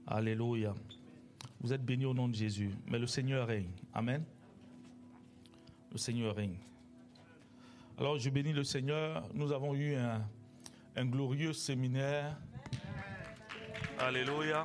Alléluia. Vous êtes bénis au nom de Jésus. Mais le Seigneur règne. Amen. Le Seigneur règne. Alors je bénis le Seigneur. Nous avons eu un glorieux séminaire. Alléluia.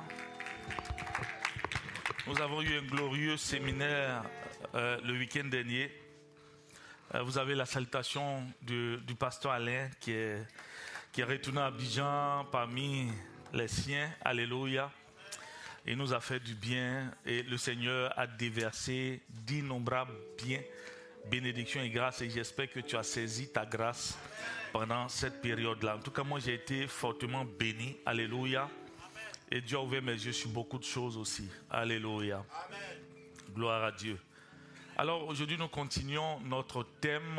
Nous avons eu un glorieux séminaire le week-end dernier. Vous avez la salutation du pasteur Alain qui est retourné à Abidjan parmi les siens. Alléluia. Il nous a fait du bien et le Seigneur a déversé d'innombrables biens, bénédictions et grâces. Et j'espère que tu as saisi ta grâce pendant cette période-là. En tout cas, moi j'ai été fortement béni. Alléluia. Et Dieu a ouvert mes yeux sur beaucoup de choses aussi. Alléluia. Amen. Gloire à Dieu. Alors aujourd'hui nous continuons notre thème.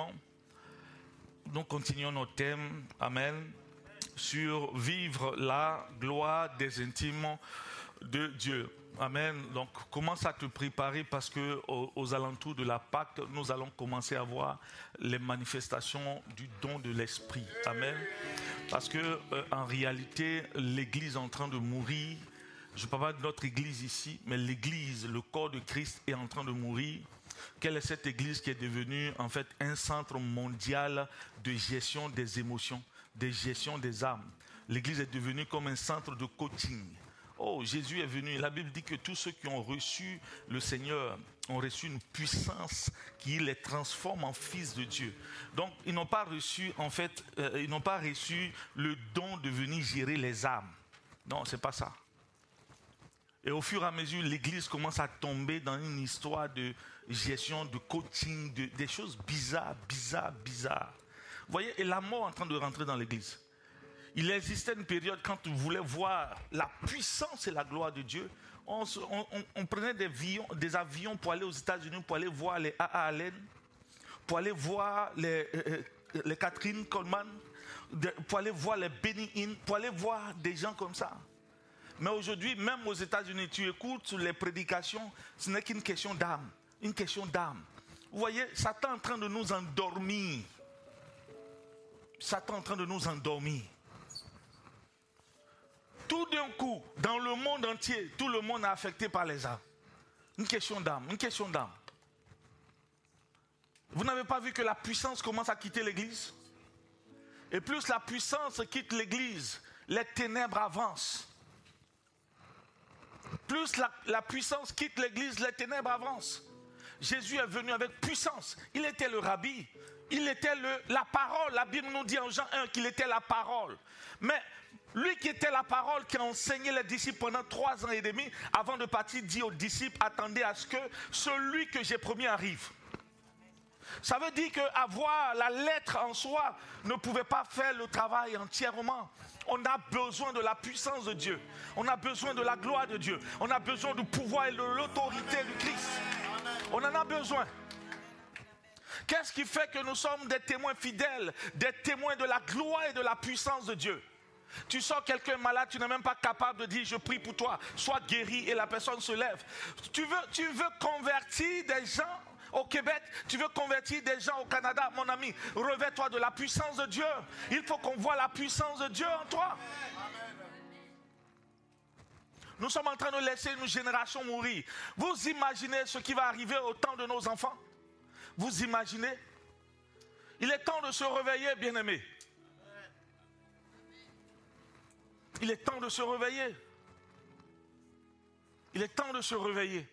Amen. Sur vivre la gloire des intimes de Dieu. Amen. Donc commence à te préparer parce que aux alentours de la Pâque, nous allons commencer à voir les manifestations du don de l'Esprit. Amen. Parce que en réalité, l'Église est en train de mourir. Je ne parle pas de notre Église ici, mais l'Église, le corps de Christ est en train de mourir. Quelle est cette Église qui est devenue en fait un centre mondial de gestion des émotions, de gestion des âmes? L'Église est devenue comme un centre de coaching. Oh, Jésus est venu. La Bible dit que tous ceux qui ont reçu le Seigneur ont reçu une puissance qui les transforme en fils de Dieu. Donc, ils n'ont pas reçu, ils n'ont pas reçu le don de venir gérer les âmes. Non, c'est pas ça. Et au fur et à mesure, l'Église commence à tomber dans une histoire de gestion, de coaching, des choses bizarres. Vous voyez, et la mort est en train de rentrer dans l'Église. Il existait une période quand on voulait voir la puissance et la gloire de Dieu. On prenait des avions pour aller aux États-Unis, pour aller voir les A.A. Allen, pour aller voir les Catherine Coleman, pour aller voir les Benny Hinn, pour aller voir des gens comme ça. Mais aujourd'hui, même aux États-Unis, tu écoutes les prédications, ce n'est qu'une question d'âme. Une question d'âme. Vous voyez, Satan est en train de nous endormir. Satan est en train de nous endormir. Tout d'un coup, dans le monde entier, tout le monde est affecté par les âmes. Une question d'âme, une question d'âme. Vous n'avez pas vu que la puissance commence à quitter l'Église? Et plus la puissance quitte l'Église, les ténèbres avancent. Plus la puissance quitte l'Église, les ténèbres avancent. Jésus est venu avec puissance. Il était le rabbi. Il était la parole. La Bible nous dit en Jean 1 qu'il était la parole. Mais lui qui était la parole, qui a enseigné les disciples pendant 3 ans et demi, avant de partir, dit aux disciples, attendez à ce que celui que j'ai promis arrive. Ça veut dire qu'avoir la lettre en soi ne pouvait pas faire le travail entièrement. On a besoin de la puissance de Dieu. On a besoin de la gloire de Dieu. On a besoin du pouvoir et de l'autorité du Christ. On en a besoin. Qu'est-ce qui fait que nous sommes des témoins fidèles, des témoins de la gloire et de la puissance de Dieu? Tu sors quelqu'un malade, tu n'es même pas capable de dire je prie pour toi, sois guéri et la personne se lève. Tu veux convertir des gens au Québec, tu veux convertir des gens au Canada, mon ami, revêt-toi de la puissance de Dieu. Il faut qu'on voit la puissance de Dieu en toi. Nous sommes en train de laisser une génération mourir. Vous imaginez ce qui va arriver au temps de nos enfants? Vous imaginez? Il est temps de se réveiller, bien-aimés. Il est temps de se réveiller. Il est temps de se réveiller.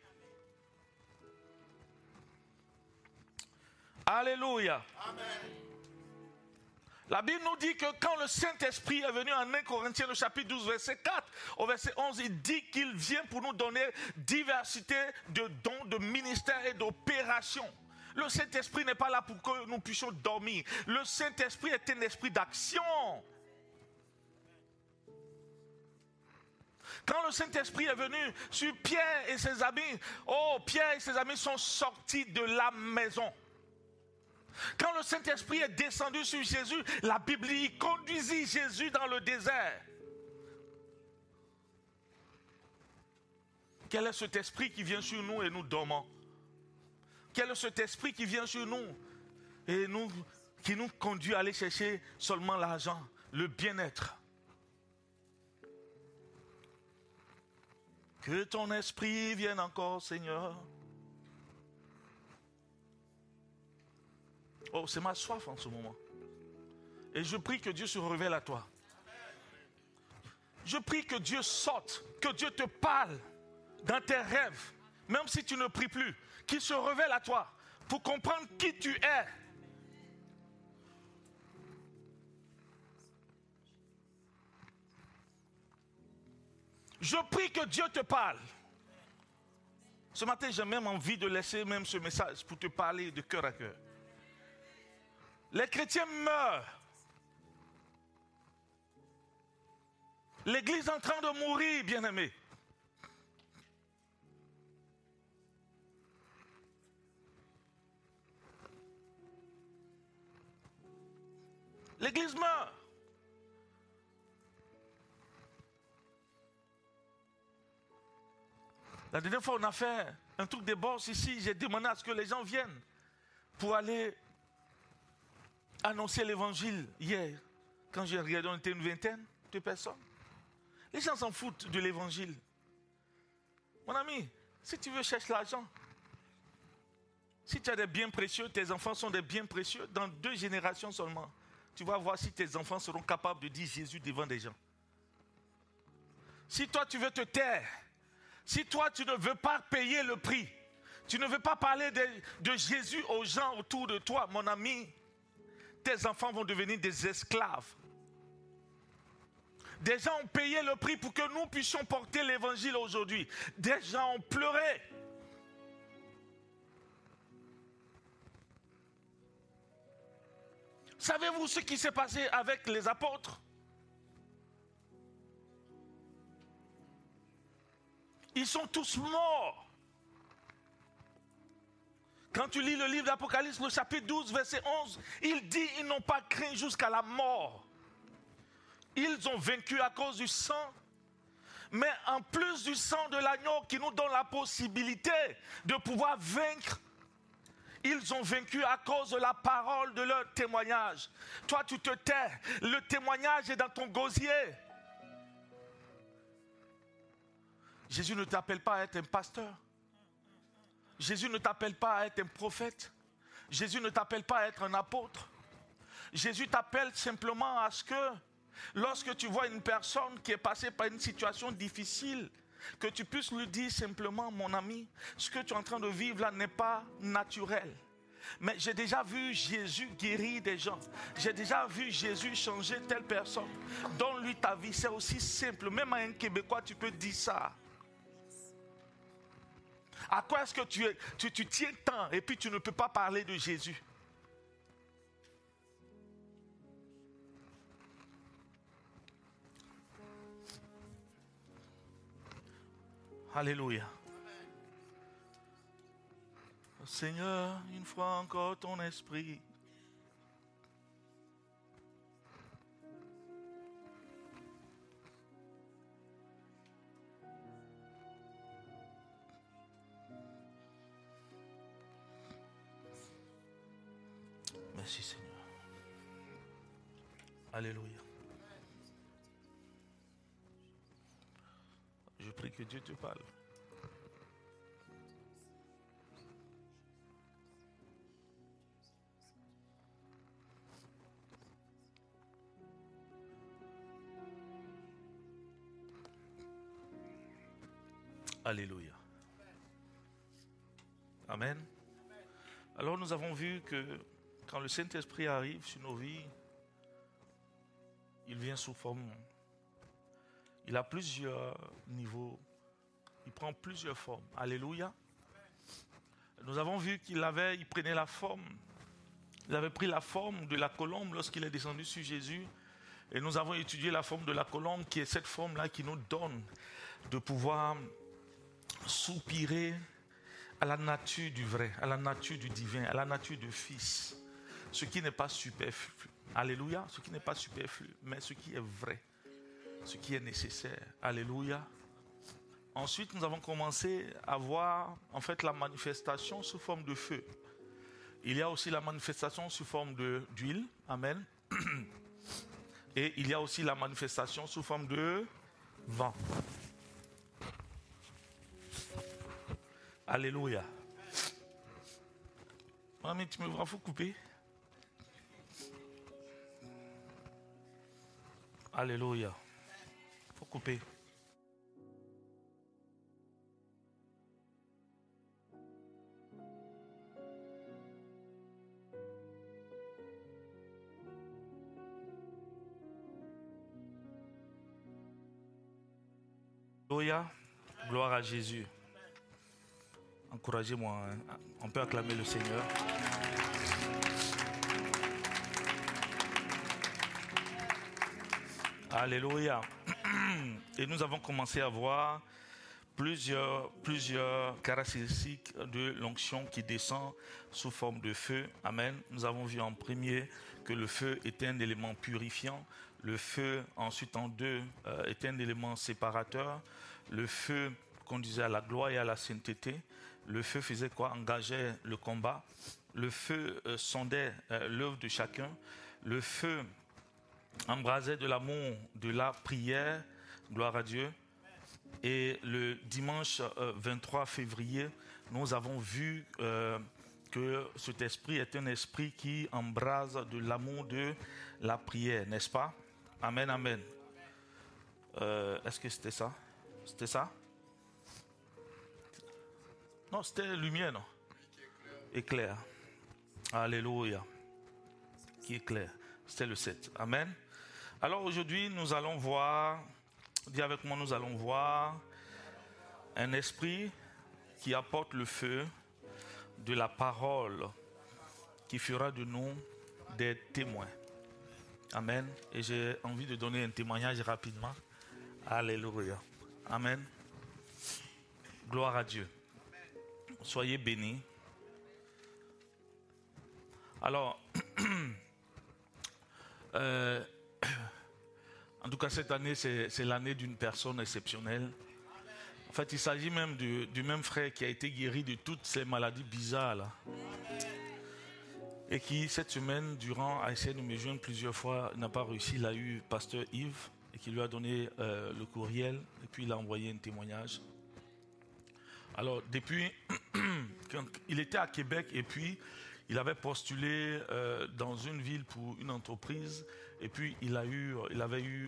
Alléluia. Amen. La Bible nous dit que quand le Saint-Esprit est venu en 1 Corinthiens, le chapitre 12, verset 4, au verset 11, il dit qu'il vient pour nous donner diversité de dons, de ministères et d'opérations. Le Saint-Esprit n'est pas là pour que nous puissions dormir. Le Saint-Esprit est un esprit d'action. Quand le Saint-Esprit est venu sur Pierre et ses amis, Pierre et ses amis sont sortis de la maison. Quand le Saint-Esprit est descendu sur Jésus, la Bible dit qu'il conduisit Jésus dans le désert. Quel est cet esprit qui vient sur nous et nous dormons? Quel est cet esprit qui vient sur nous et qui nous conduit à aller chercher seulement l'argent, le bien-être? Que ton esprit vienne encore, Seigneur. Oh, c'est ma soif en ce moment. Et je prie que Dieu se révèle à toi. Je prie que Dieu sorte, que Dieu te parle dans tes rêves, même si tu ne pries plus, qu'il se révèle à toi pour comprendre qui tu es. Je prie que Dieu te parle. Ce matin, j'ai même envie de laisser même ce message pour te parler de cœur à cœur. Les chrétiens meurent. L'église est en train de mourir, bien-aimés. L'église meurt. La dernière fois, on a fait un truc de boss ici. J'ai demandé à ce que les gens viennent pour aller annoncer l'évangile hier. Quand j'ai regardé, on était une vingtaine de personnes. Les gens s'en foutent de l'évangile. Mon ami, si tu veux chercher l'argent, si tu as des biens précieux, tes enfants sont des biens précieux, dans 2 générations seulement, tu vas voir si tes enfants seront capables de dire Jésus devant des gens. Si toi tu veux te taire, si toi tu ne veux pas payer le prix, tu ne veux pas parler de Jésus aux gens autour de toi, mon ami, tes enfants vont devenir des esclaves. Des gens ont payé le prix pour que nous puissions porter l'évangile aujourd'hui. Des gens ont pleuré. Savez-vous ce qui s'est passé avec les apôtres? Ils sont tous morts. Quand tu lis le livre d'Apocalypse, le chapitre 12, verset 11, il dit ils n'ont pas craint jusqu'à la mort. Ils ont vaincu à cause du sang. Mais en plus du sang de l'agneau qui nous donne la possibilité de pouvoir vaincre, ils ont vaincu à cause de la parole de leur témoignage. Toi, tu te tais. Le témoignage est dans ton gosier. Jésus ne t'appelle pas à être un pasteur. Jésus ne t'appelle pas à être un prophète. Jésus ne t'appelle pas à être un apôtre. Jésus t'appelle simplement à ce que, lorsque tu vois une personne qui est passée par une situation difficile, que tu puisses lui dire simplement, mon ami, ce que tu es en train de vivre là n'est pas naturel. Mais j'ai déjà vu Jésus guérir des gens. J'ai déjà vu Jésus changer telle personne. Donne-lui ta vie, c'est aussi simple. Même à un Québécois, tu peux dire ça. À quoi est-ce que tu tiens tant et puis tu ne peux pas parler de Jésus? Alléluia. Seigneur, une fois encore ton esprit. Merci Seigneur. Alléluia. Je prie que Dieu te parle. Alléluia. Amen. Alors nous avons vu que quand le Saint-Esprit arrive sur nos vies, il vient sous forme. Il a plusieurs niveaux. Il prend plusieurs formes. Alléluia. Nous avons vu qu'il prenait la forme. Il avait pris la forme de la colombe lorsqu'il est descendu sur Jésus. Et nous avons étudié la forme de la colombe qui est cette forme-là qui nous donne de pouvoir soupirer à la nature du vrai, à la nature du divin, à la nature du Fils. Ce qui n'est pas superflu. Alléluia. Ce qui n'est pas superflu, mais ce qui est vrai. Ce qui est nécessaire. Alléluia. Ensuite, nous avons commencé à voir en fait la manifestation sous forme de feu. Il y a aussi la manifestation sous forme d'huile. Amen. Et il y a aussi la manifestation sous forme de vent. Alléluia. Mais tu me vois, il faut couper. Alléluia. Il faut couper. Alléluia. Gloire à Jésus. Encouragez-moi. Hein. On peut acclamer le Seigneur. Alléluia. Et nous avons commencé à voir plusieurs caractéristiques de l'onction qui descend sous forme de feu. Amen. Nous avons vu en premier que le feu était un élément purifiant. Le feu, ensuite en deux, était un élément séparateur. Le feu conduisait à la gloire et à la sainteté. Le feu faisait quoi? Engageait le combat. Le feu sondait l'œuvre de chacun. Le feu embrasait de l'amour, de la prière. Gloire à Dieu. Et le dimanche 23 février, nous avons vu que cet esprit est un esprit qui embrase de l'amour de la prière, n'est-ce pas? Amen, amen. Est-ce que c'était ça? C'était ça? Non, c'était lumière, non? Éclair. Alléluia. Qui éclaire. C'était le 7. Amen. Alors aujourd'hui, nous allons voir, dis avec moi, nous allons voir un esprit qui apporte le feu de la parole, qui fera de nous des témoins. Amen. Et j'ai envie de donner un témoignage rapidement. Alléluia. Amen. Gloire à Dieu. Soyez bénis. Alors, en tout cas, cette année, c'est l'année d'une personne exceptionnelle. En fait, il s'agit même du même frère qui a été guéri de toutes ces maladies bizarres là. Et qui, cette semaine, durant, a essayé de me joindre plusieurs fois, n'a pas réussi. Il a eu pasteur Yves et qui lui a donné le courriel et puis il a envoyé un témoignage. Alors, depuis, quand il était à Québec et puis il avait postulé dans une ville pour une entreprise et puis il avait eu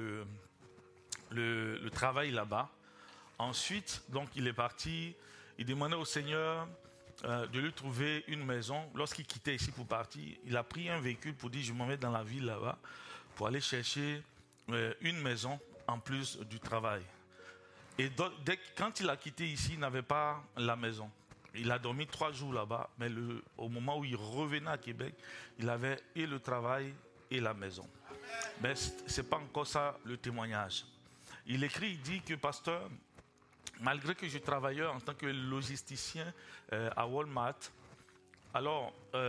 le travail là-bas. Ensuite, donc, il est parti, il demandait au Seigneur de lui trouver une maison. Lorsqu'il quittait ici pour partir, il a pris un véhicule pour dire je m'en vais dans la ville là-bas pour aller chercher une maison en plus du travail. Et quand il a quitté ici, il n'avait pas la maison. Il a dormi 3 jours là-bas, mais au moment où il revenait à Québec, il avait et le travail et la maison. Mais ce n'est pas encore ça le témoignage. Il écrit, il dit que pasteur, malgré que je travaillais en tant que logisticien à Walmart, alors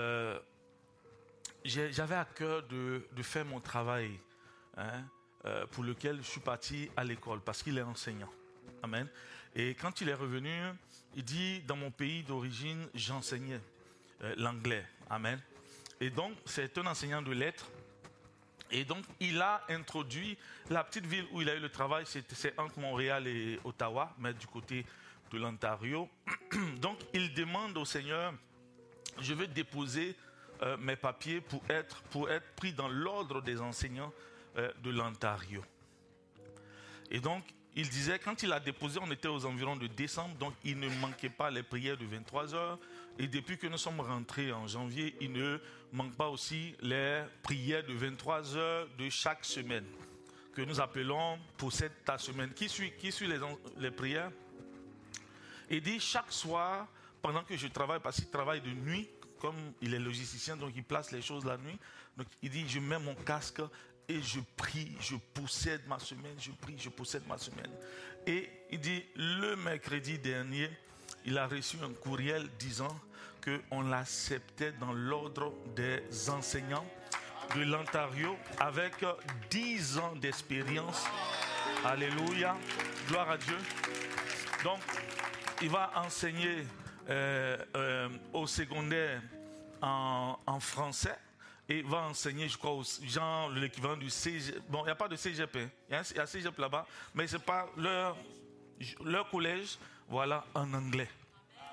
j'avais à cœur de faire mon travail pour lequel je suis parti à l'école parce qu'il est enseignant. Amen. Et quand il est revenu, il dit dans mon pays d'origine, j'enseignais l'anglais. Amen. Et donc, c'est un enseignant de lettres. Et donc, il a introduit la petite ville où il a eu le travail, c'est entre Montréal et Ottawa, mais du côté de l'Ontario. Donc, il demande au Seigneur, je veux déposer mes papiers pour être pris dans l'ordre des enseignants de l'Ontario. Et donc, il disait, quand il a déposé, on était aux environs de décembre, donc il ne manquait pas les prières de 23 heures. Et depuis que nous sommes rentrés en janvier, il ne manque pas aussi les prières de 23 heures de chaque semaine, que nous appelons possède ta semaine. Qui suit les prières? Il dit, chaque soir, pendant que je travaille, parce qu'il travaille de nuit, comme il est logisticien, donc il place les choses la nuit, donc il dit, je mets mon casque et je prie, je possède ma semaine, je prie, je possède ma semaine. Et il dit, le mercredi dernier, il a reçu un courriel disant qu'on l'acceptait dans l'ordre des enseignants de l'Ontario avec 10 ans d'expérience. Alléluia, gloire à Dieu. Donc, il va enseigner au secondaire en français. Et va enseigner, je crois, genre l'équivalent du CGP. Bon, il n'y a pas de CGP. Il y a CGP là-bas, mais ce n'est pas leur collège, voilà, en anglais.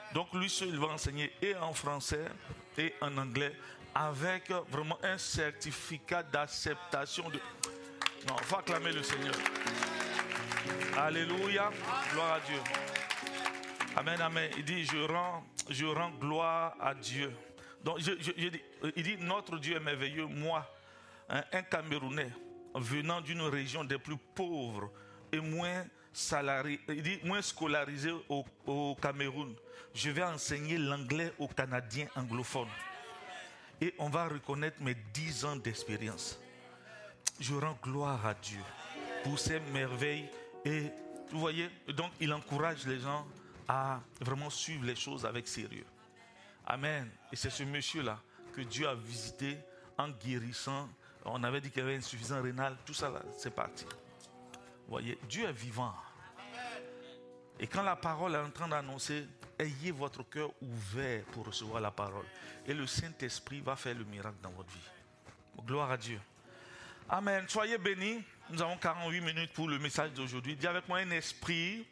Donc lui seul, il va enseigner et en français et en anglais avec vraiment un certificat d'acceptation de... Non, il faut acclamer le Seigneur. Alléluia, gloire à Dieu. Amen, amen. Il dit, je rends gloire à Dieu. Donc, il dit, notre Dieu est merveilleux. Moi, un Camerounais, venant d'une région des plus pauvres et moins scolarisé au Cameroun, je vais enseigner l'anglais aux Canadiens anglophones. Et on va reconnaître mes 10 ans d'expérience. Je rends gloire à Dieu pour ces merveilles. Et vous voyez, donc il encourage les gens à vraiment suivre les choses avec sérieux. Amen. Et c'est ce monsieur-là que Dieu a visité en guérissant. On avait dit qu'il y avait insuffisance rénale. Tout ça, là, c'est parti. Vous voyez, Dieu est vivant. Et quand la parole est en train d'annoncer, ayez votre cœur ouvert pour recevoir la parole. Et le Saint-Esprit va faire le miracle dans votre vie. Gloire à Dieu. Amen. Soyez bénis. Nous avons 48 minutes pour le message d'aujourd'hui. Dis avec moi un esprit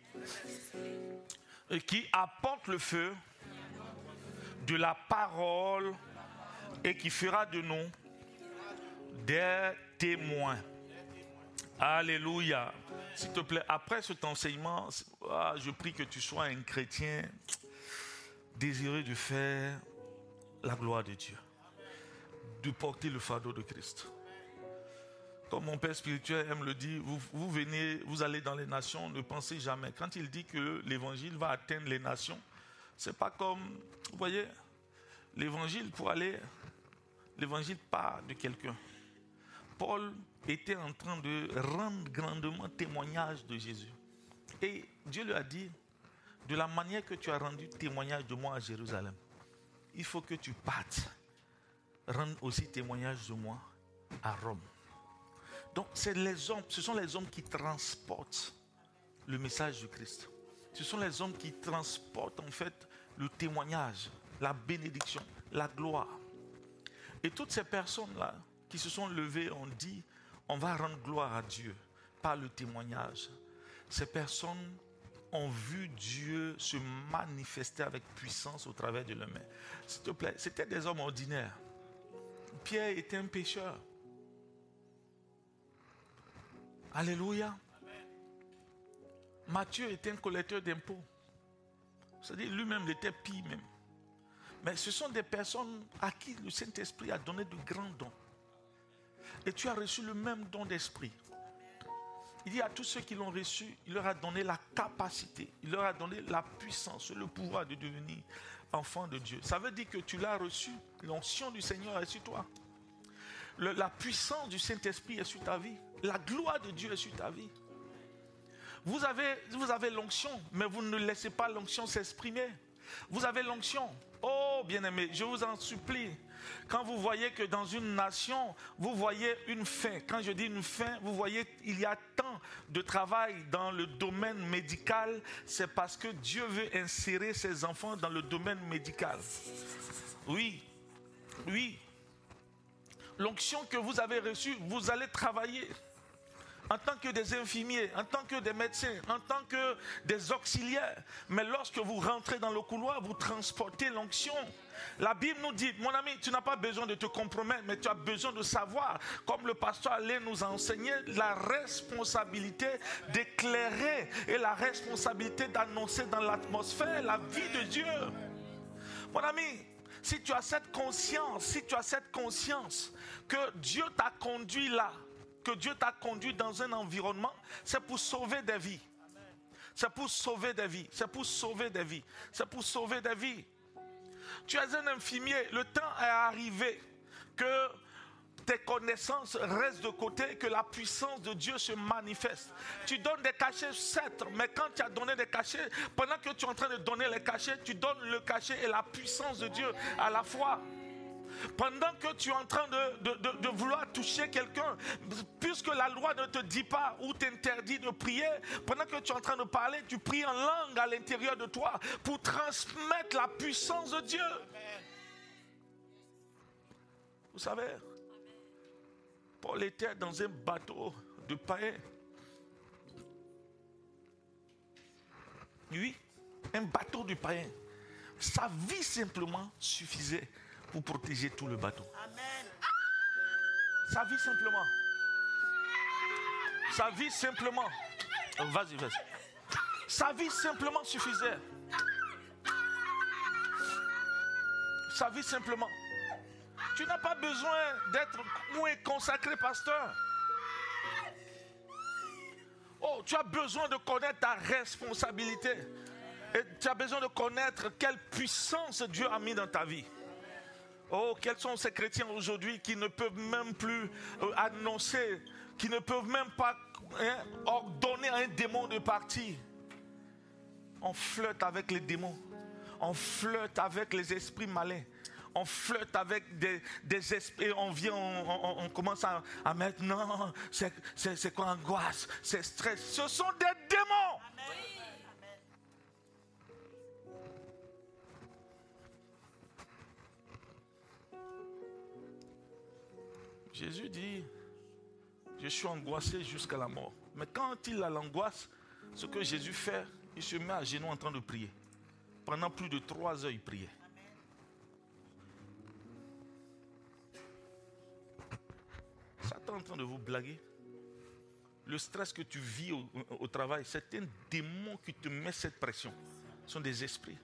qui apporte le feu de la parole et qui fera de nous des témoins. Alléluia. S'il te plaît, après cet enseignement, je prie que tu sois un chrétien désireux de faire la gloire de Dieu, de porter le fardeau de Christ. Comme mon père spirituel aime le dire, vous venez, vous allez dans les nations, ne pensez jamais. Quand il dit que l'évangile va atteindre les nations, c'est pas comme, vous voyez, l'évangile part de quelqu'un. Paul était en train de rendre grandement témoignage de Jésus. Et Dieu lui a dit, de la manière que tu as rendu témoignage de moi à Jérusalem, il faut que tu partes, rendre aussi témoignage de moi à Rome. Donc ce sont les hommes qui transportent le message du Christ. Ce sont les hommes qui transportent en fait le témoignage, la bénédiction, la gloire. Et toutes ces personnes-là qui se sont levées ont dit, on va rendre gloire à Dieu par le témoignage. Ces personnes ont vu Dieu se manifester avec puissance au travers de leurs mains. S'il te plaît, c'était des hommes ordinaires. Pierre était un pécheur. Alléluia. Matthieu était un collecteur d'impôts. C'est-à-dire lui-même, il était pire même. Mais ce sont des personnes à qui le Saint-Esprit a donné de grands dons. Et tu as reçu le même don d'esprit. Il dit à tous ceux qui l'ont reçu, il leur a donné la capacité, il leur a donné la puissance, le pouvoir de devenir enfant de Dieu. Ça veut dire que tu l'as reçu, l'onction du Seigneur est sur toi. La puissance du Saint-Esprit est sur ta vie. La gloire de Dieu est sur ta vie. Vous avez l'onction, mais vous ne laissez pas l'onction s'exprimer. Vous avez l'onction. Oh, bien-aimés, je vous en supplie. Quand vous voyez que dans une nation, vous voyez une faim. Quand je dis une faim, vous voyez il y a tant de travail dans le domaine médical. C'est parce que Dieu veut insérer ses enfants dans le domaine médical. Oui, oui. L'onction que vous avez reçue, vous allez travailler en tant que des infirmiers, en tant que des médecins, en tant que des auxiliaires. Mais lorsque vous rentrez dans le couloir, vous transportez l'onction. La Bible nous dit, mon ami, tu n'as pas besoin de te compromettre, mais tu as besoin de savoir, comme le pasteur Alain nous a enseigné, la responsabilité d'éclairer et la responsabilité d'annoncer dans l'atmosphère la vie de Dieu. Mon ami, si tu as cette conscience, que Dieu t'a conduit là, que Dieu t'a conduit dans un environnement, c'est pour sauver des vies. C'est pour sauver des vies. C'est pour sauver des vies. C'est pour sauver des vies. Tu es un infirmier. Le temps est arrivé que tes connaissances restent de côté, que la puissance de Dieu se manifeste. Tu donnes des cachets, certes, mais quand tu as donné des cachets, pendant que tu es en train de donner les cachets, tu donnes le cachet et la puissance de Dieu à la fois. Pendant que tu es en train de vouloir toucher quelqu'un, puisque la loi ne te dit pas ou t'interdit de prier, pendant que tu es en train de parler, tu pries en langue à l'intérieur de toi pour transmettre la puissance de Dieu. Vous savez, Paul était dans un bateau de païens. Oui, un bateau de païens. Sa vie simplement suffisait pour protéger tout le bateau. Amen. Sa vie simplement. Sa vie simplement. Vas-y, vas-y. Sa vie simplement suffisait. Sa vie simplement. Tu n'as pas besoin d'être consacré pasteur. Oh, tu as besoin de connaître ta responsabilité. Et tu as besoin de connaître quelle puissance Dieu a mis dans ta vie. Oh, quels sont ces chrétiens aujourd'hui qui ne peuvent même plus annoncer, qui ne peuvent même pas ordonner à un démon de partir. On flirte avec les démons. On flirte avec les esprits malins. On flirte avec des esprits. On commence à mettre, non, c'est quoi angoisse, c'est stress. Ce sont des démons. Jésus dit, je suis angoissé jusqu'à la mort. Mais quand il a l'angoisse, ce que Jésus fait, il se met à genoux en train de prier. Pendant plus de 3 heures, il priait. Satan est en train de vous blaguer. Le stress que tu vis au travail, c'est un démon qui te met cette pression. Ce sont des esprits.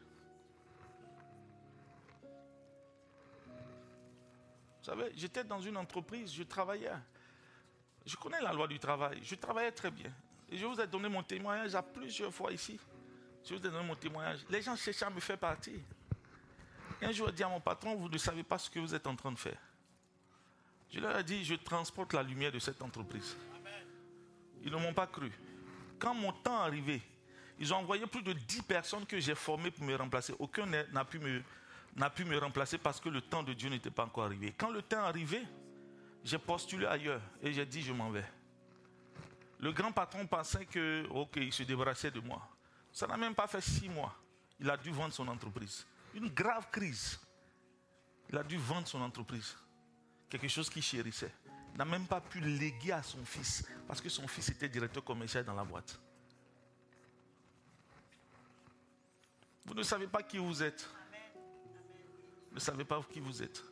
Vous savez, j'étais dans une entreprise, je travaillais. Je connais la loi du travail. Je travaillais très bien. Et je vous ai donné mon témoignage à plusieurs fois ici. Je vous ai donné mon témoignage. Les gens cherchaient à me faire partir. Et un jour, j'ai dit à mon patron, vous ne savez pas ce que vous êtes en train de faire. Je leur ai dit, je transporte la lumière de cette entreprise. Ils ne m'ont pas cru. Quand mon temps est arrivé, ils ont envoyé plus de 10 personnes que j'ai formées pour me remplacer. Aucun n'a pu me remplacer parce que le temps de Dieu n'était pas encore arrivé. Quand le temps est arrivé, j'ai postulé ailleurs et j'ai dit, je m'en vais. Le grand patron pensait que, ok, il se débarrassait de moi. Ça n'a même pas fait 6 mois. Il a dû vendre son entreprise. Une grave crise. Il a dû vendre son entreprise. Quelque chose qu'il chérissait. Il n'a même pas pu léguer à son fils. Parce que son fils était directeur commercial dans la boîte. Vous ne savez pas qui vous êtes. Vous ne savez pas qui vous êtes.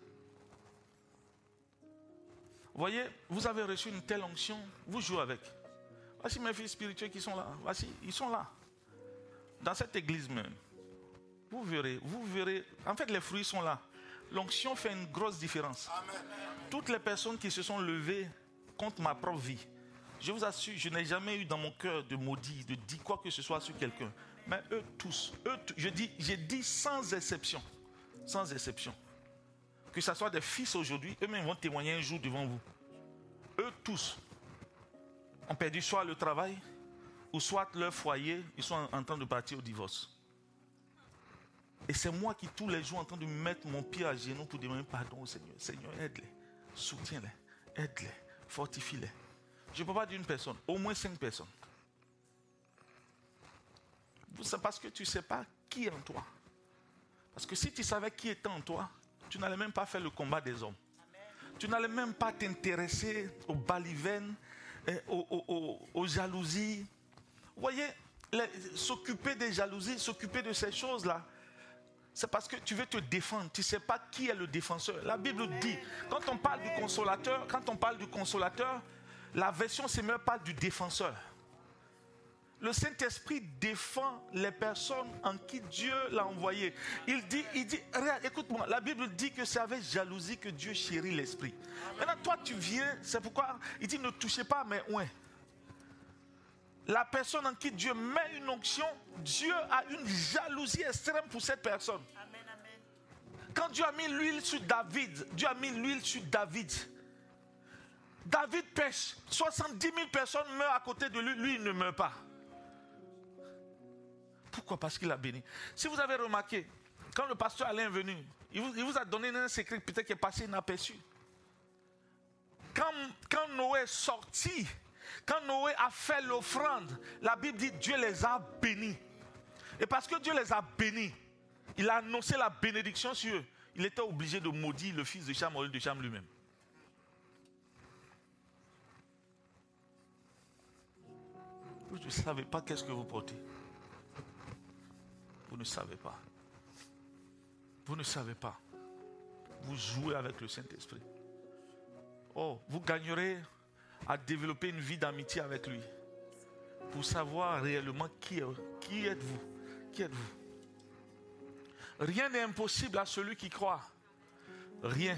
Vous voyez, vous avez reçu une telle onction, vous jouez avec. Voici mes fils spirituels qui sont là. Voici, ils sont là. Dans cette église même. Vous verrez. En fait, les fruits sont là. L'onction fait une grosse différence. Amen. Toutes les personnes qui se sont levées contre ma propre vie, je vous assure, je n'ai jamais eu dans mon cœur de maudit, de dire quoi que ce soit sur quelqu'un. Mais eux tous, j'ai dit sans exception. Sans exception. Que ce soit des fils aujourd'hui, eux-mêmes vont témoigner un jour devant vous. Eux tous ont perdu soit le travail, ou soit leur foyer, ils sont en train de partir au divorce. Et c'est moi qui tous les jours en train de mettre mon pied à genoux pour demander pardon au Seigneur. Seigneur, aide-les, soutiens-les, aide-les, fortifie-les. Je ne peux pas dire une personne, au moins 5 personnes. C'est parce que tu ne sais pas qui est en toi. Parce que si tu savais qui était en toi, tu n'allais même pas faire le combat des hommes. Tu n'allais même pas t'intéresser aux balivernes, aux jalousies. Vous voyez, s'occuper des jalousies, s'occuper de ces choses-là, c'est parce que tu veux te défendre. Tu ne sais pas qui est le défenseur. La Bible dit, quand on parle du consolateur, la version Semeur parle du défenseur. Le Saint-Esprit défend les personnes en qui Dieu l'a envoyé. Il dit, regarde, écoute-moi, la Bible dit que c'est avec jalousie que Dieu chérit l'esprit. Maintenant, toi, tu viens, c'est pourquoi il dit ne touchez pas à mes oins. La personne en qui Dieu met une onction, Dieu a une jalousie extrême pour cette personne. Amen, amen. Quand Dieu a mis l'huile sur David, David pêche, 70 000 personnes meurent à côté de lui, lui il ne meurt pas. Pourquoi? Parce qu'il a béni. Si vous avez remarqué, quand le pasteur Alain est venu, il vous a donné un secret peut-être qui est passé inaperçu. Quand Noé est sorti, quand Noé a fait l'offrande, la Bible dit Dieu les a bénis. Et parce que Dieu les a bénis, il a annoncé la bénédiction sur eux. Il était obligé de maudire le fils de Cham au lieu de Cham lui-même. Vous ne savez pas qu'est-ce que vous portez. Vous ne savez pas. Vous ne savez pas. Vous jouez avec le Saint-Esprit. Oh, vous gagnerez à développer une vie d'amitié avec lui. Pour savoir réellement qui êtes-vous. Qui êtes-vous? Rien n'est impossible à celui qui croit. Rien.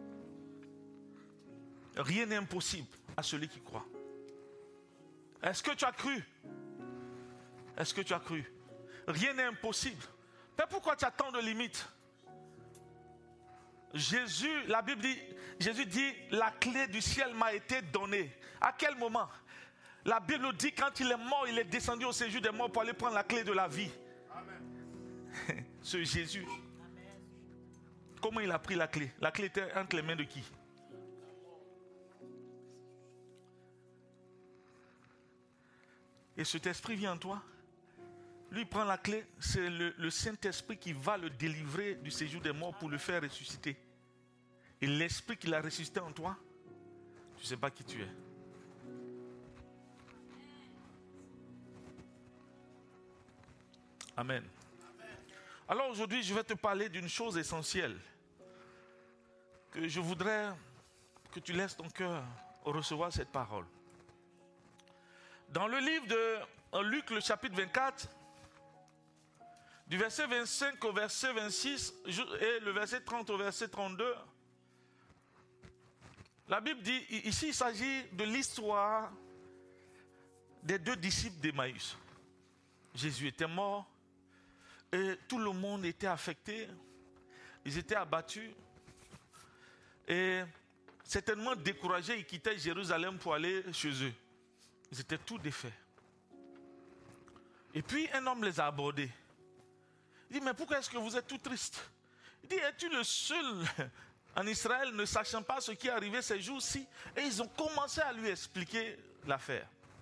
Rien n'est impossible à celui qui croit. Est-ce que tu as cru? Est-ce que tu as cru? Rien n'est impossible. Mais pourquoi tu as tant de limites? La Bible dit, Jésus dit, la clé du ciel m'a été donnée. À quel moment? La Bible nous dit, quand il est mort, il est descendu au séjour des morts pour aller prendre la clé de la vie. Amen. Ce Jésus. Amen. Comment il a pris la clé? La clé était entre les mains de qui? Et cet esprit vient en toi. Lui prend la clé. C'est le Saint-Esprit qui va le délivrer du séjour des morts pour le faire ressusciter. Et l'esprit qui l'a ressuscité en toi, tu ne sais pas qui tu es. Amen. Alors aujourd'hui, je vais te parler d'une chose essentielle que je voudrais que tu laisses ton cœur recevoir cette parole. Dans le livre de Luc, le chapitre 24, du verset 25 au verset 26 et le verset 30 au verset 32, la Bible dit, ici il s'agit de l'histoire des deux disciples d'Emmaüs. Jésus était mort et tout le monde était affecté, ils étaient abattus et certainement découragés, ils quittaient Jérusalem pour aller chez eux. Ils étaient tous défaits. Et puis un homme les a abordés. Il dit, mais pourquoi est-ce que vous êtes tout tristes? Il dit, es-tu le seul en Israël ne sachant pas ce qui est arrivé ces jours-ci? Et ils ont commencé à lui expliquer l'affaire.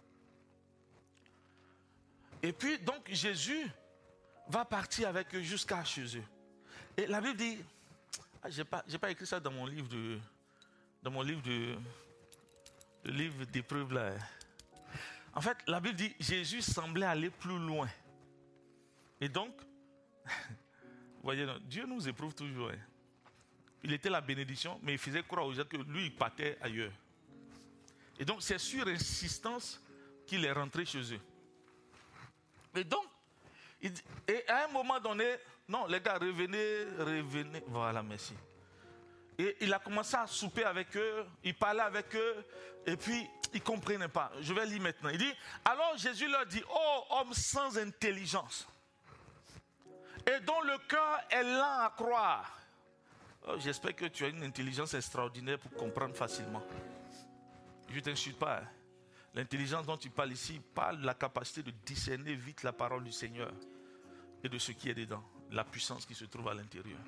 Et puis donc Jésus va partir avec eux jusqu'à chez eux. Et la Bible dit, j'ai pas écrit ça dans mon livre le livre d'épreuves là. En fait, la Bible dit, Jésus semblait aller plus loin. Et donc, vous voyez, Dieu nous éprouve toujours. Hein. Il était la bénédiction, mais il faisait croire aux gens que lui, il partait ailleurs. Et donc, c'est sur insistance qu'il est rentré chez eux. Et donc, et à un moment donné, non, les gars, revenez. Voilà, merci. Et il a commencé à souper avec eux, il parlait avec eux, et puis ils ne comprenaient pas. Je vais lire maintenant. Il dit, alors Jésus leur dit, ô homme sans intelligence, et dont le cœur est lent à croire. Oh, j'espère que tu as une intelligence extraordinaire pour comprendre facilement. Je ne t'insulte pas. Hein. L'intelligence dont tu parles ici parle de la capacité de discerner vite la parole du Seigneur et de ce qui est dedans, la puissance qui se trouve à l'intérieur.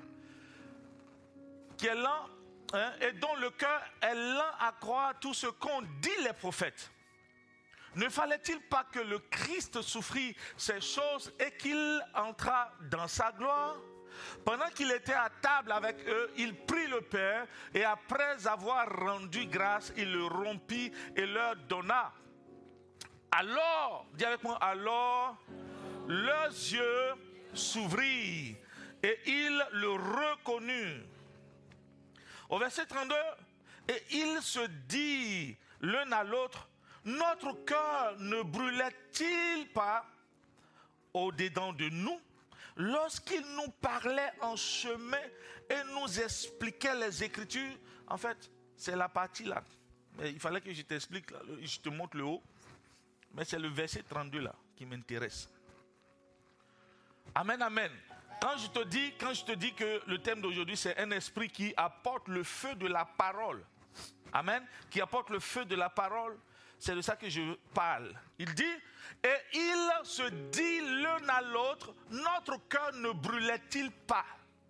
Qui est lent, hein, et dont le cœur est lent à croire tout ce qu'ont dit les prophètes. Ne fallait-il pas que le Christ souffrit ces choses et qu'il entra dans sa gloire? Pendant qu'il était à table avec eux, il prit le pain et après avoir rendu grâce, il le rompit et leur donna. Alors, dis avec moi, alors leurs yeux s'ouvrirent et ils le reconnurent. Au verset 32, et ils se disent l'un à l'autre, notre cœur ne brûlait-il pas au-dedans de nous lorsqu'il nous parlait en chemin et nous expliquait les Écritures? En fait, c'est la partie là. Mais il fallait que je t'explique, là, je te montre le haut. Mais c'est le verset 32 là qui m'intéresse. Amen, amen. Quand je te dis que le thème d'aujourd'hui, c'est un esprit qui apporte le feu de la parole. Amen. Qui apporte le feu de la parole. C'est de ça que je parle. Il dit, et il se dit l'un à l'autre, notre cœur ne brûlait-il pas?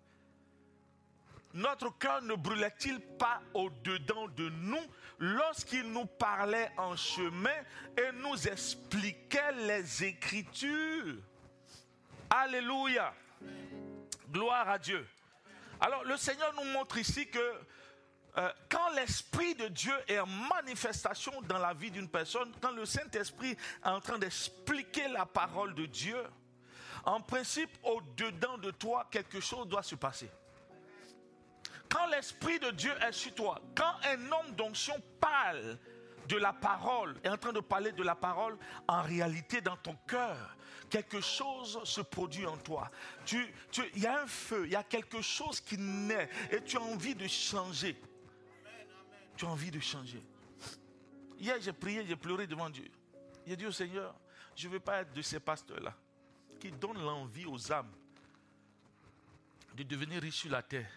Notre cœur ne brûlait-il pas au-dedans de nous lorsqu'il nous parlait en chemin et nous expliquait les Écritures? Alléluia. Gloire à Dieu. Alors le Seigneur nous montre ici que quand l'Esprit de Dieu est en manifestation dans la vie d'une personne, quand le Saint-Esprit est en train d'expliquer la parole de Dieu, En principe, au-dedans de toi, quelque chose doit se passer. Quand l'Esprit de Dieu est sur toi, quand un homme d'onction parle de la parole, est en train de parler de la parole, en réalité dans ton cœur, quelque chose se produit en toi. Il y a un feu, il y a quelque chose qui naît et tu as envie de changer. Tu as envie de changer. Hier, j'ai prié, j'ai pleuré devant Dieu. J'ai dit au Seigneur, je ne veux pas être de ces pasteurs-là qui donnent l'envie aux âmes de devenir riches sur la terre.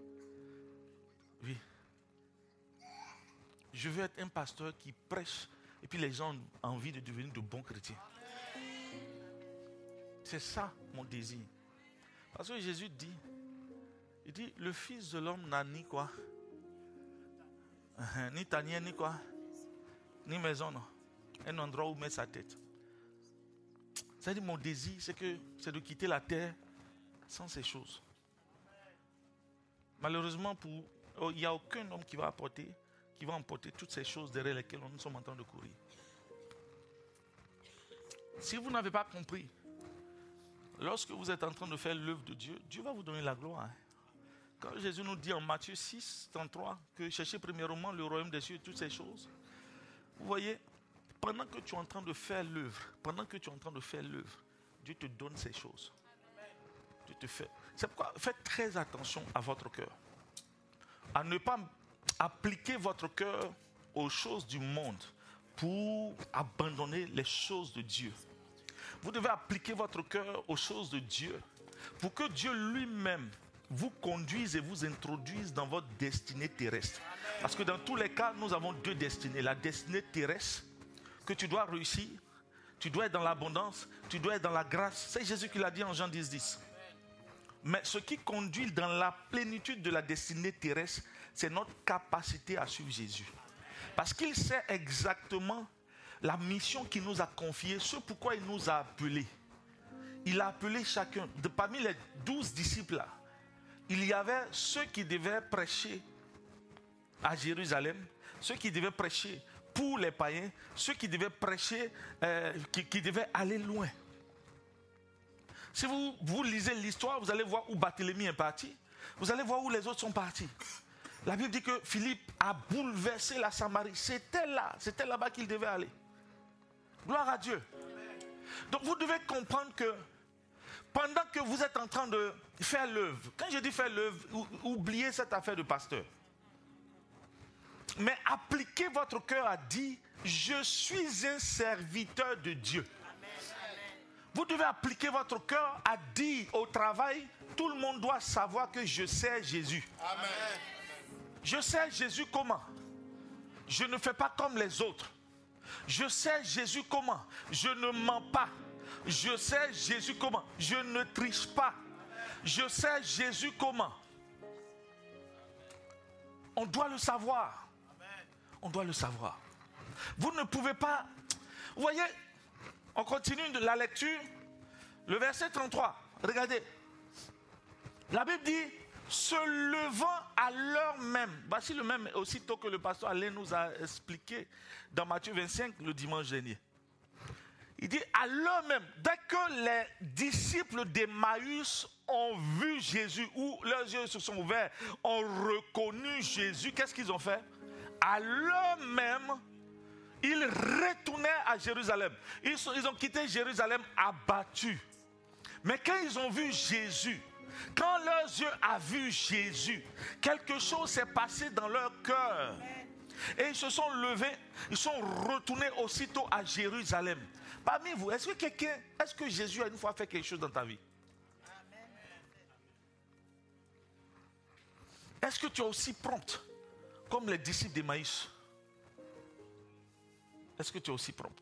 Oui. Je veux être un pasteur qui prêche et puis les gens ont envie de devenir de bons chrétiens. C'est ça mon désir. Parce que Jésus dit, il dit, le Fils de l'homme n'a ni quoi, ni tanière, ni quoi, ni maison, non. Un endroit où mettre sa tête. C'est-à-dire mon désir, c'est de quitter la terre sans ces choses. Malheureusement, il n'y a aucun homme qui va emporter toutes ces choses derrière lesquelles nous sommes en train de courir. Si vous n'avez pas compris, lorsque vous êtes en train de faire l'œuvre de Dieu, Dieu va vous donner la gloire. Quand Jésus nous dit en Matthieu 6, 33, que cherchez premièrement le royaume des cieux et toutes ces choses, vous voyez, pendant que tu es en train de faire l'œuvre, Dieu te donne ces choses. Dieu te fait. C'est pourquoi faites très attention à votre cœur. À ne pas appliquer votre cœur aux choses du monde pour abandonner les choses de Dieu. Vous devez appliquer votre cœur aux choses de Dieu pour que Dieu lui-même vous conduise et vous introduise dans votre destinée terrestre. Parce que dans tous les cas, nous avons deux destinées. La destinée terrestre, que tu dois réussir, tu dois être dans l'abondance, tu dois être dans la grâce. C'est Jésus qui l'a dit en Jean 10, 10. Mais ce qui conduit dans la plénitude de la destinée terrestre, c'est notre capacité à suivre Jésus. Parce qu'il sait exactement la mission qu'il nous a confiée, ce pourquoi il nous a appelés. Il a appelé chacun. Parmi les 12 disciples là, il y avait ceux qui devaient prêcher à Jérusalem, ceux qui devaient prêcher pour les païens, ceux qui devaient prêcher, qui devaient aller loin. Si vous lisez l'histoire, vous allez voir où Barthélemy est parti. Vous allez voir où les autres sont partis. La Bible dit que Philippe a bouleversé la Samarie. C'était là-bas qu'il devait aller. Gloire à Dieu. Donc vous devez comprendre que pendant que vous êtes en train de faire l'œuvre, quand je dis faire l'œuvre, oubliez cette affaire de pasteur. Mais appliquez votre cœur à dire, je suis un serviteur de Dieu. Vous devez appliquer votre cœur à dire au travail, tout le monde doit savoir que je sers Jésus. Amen. Je sers Jésus comment? Je ne fais pas comme les autres. Je sers Jésus comment? Je ne mens pas. Je sers Jésus comment? Je ne triche pas. Je sers Jésus comment? On doit le savoir. On doit le savoir. Vous ne pouvez pas... Vous voyez, on continue de la lecture. Le verset 33. Regardez. La Bible dit, se levant à l'heure même. Voici le même aussitôt que le pasteur Alain nous a expliqué dans Matthieu 25 le dimanche dernier. Il dit, à l'heure même, dès que les disciples d'Emmaüs ont vu Jésus, ou leurs yeux se sont ouverts, ont reconnu Jésus, qu'est-ce qu'ils ont fait? À l'heure même, ils retournaient à Jérusalem. Ils ont quitté Jérusalem abattus. Mais quand ils ont vu Jésus, quand leurs yeux ont vu Jésus, quelque chose s'est passé dans leur cœur. Et ils se sont levés, ils sont retournés aussitôt à Jérusalem. Parmi vous, est-ce que Jésus a une fois fait quelque chose dans ta vie? Est-ce que tu es aussi prompte comme les disciples d'Emmaüs? Est-ce que tu es aussi prompte?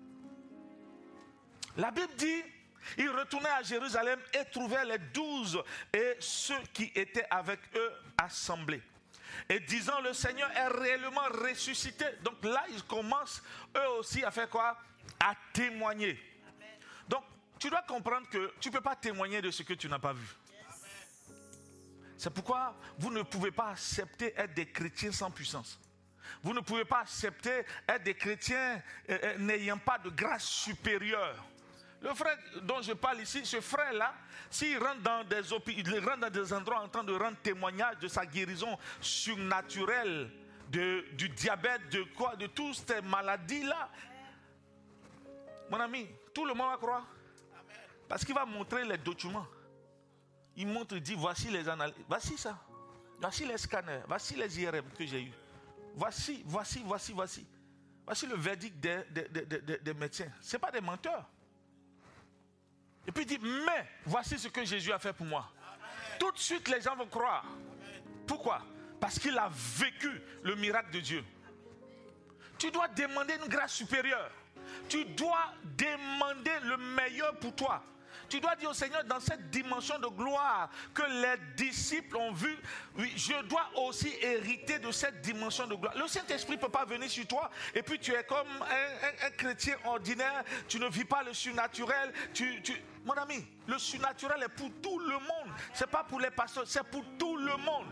La Bible dit, ils retournaient à Jérusalem et trouvaient les 12 et ceux qui étaient avec eux assemblés. Et disant, le Seigneur est réellement ressuscité. Donc là, ils commencent eux aussi à faire quoi? À témoigner. Amen. Donc, tu dois comprendre que tu ne peux pas témoigner de ce que tu n'as pas vu. Yes. C'est pourquoi vous ne pouvez pas accepter être des chrétiens sans puissance. Vous ne pouvez pas accepter être des chrétiens n'ayant pas de grâce supérieure. Le frère dont je parle ici, ce frère-là, s'il rentre dans des il rentre dans des endroits en train de rendre témoignage de sa guérison surnaturelle, du diabète, de toutes ces maladies-là, mon ami, tout le monde va croire. Parce qu'il va montrer les documents. Il montre, il dit, voici les analyses, voici ça. Voici les scanners, voici les IRM que j'ai eus. Voici. Voici le verdict des médecins. Ce n'est pas des menteurs. Et puis il dit, mais voici ce que Jésus a fait pour moi. Amen. Tout de suite, les gens vont croire. Amen. Pourquoi? Parce qu'il a vécu le miracle de Dieu. Tu dois demander une grâce supérieure. Tu dois demander le meilleur pour toi. Tu dois dire au Seigneur, dans cette dimension de gloire que les disciples ont vu, oui, je dois aussi hériter de cette dimension de gloire. Le Saint-Esprit ne peut pas venir sur toi et puis tu es comme un chrétien ordinaire, tu ne vis pas le surnaturel. Mon ami, le surnaturel est pour tout le monde. Ce n'est pas pour les pasteurs, c'est pour tout le monde.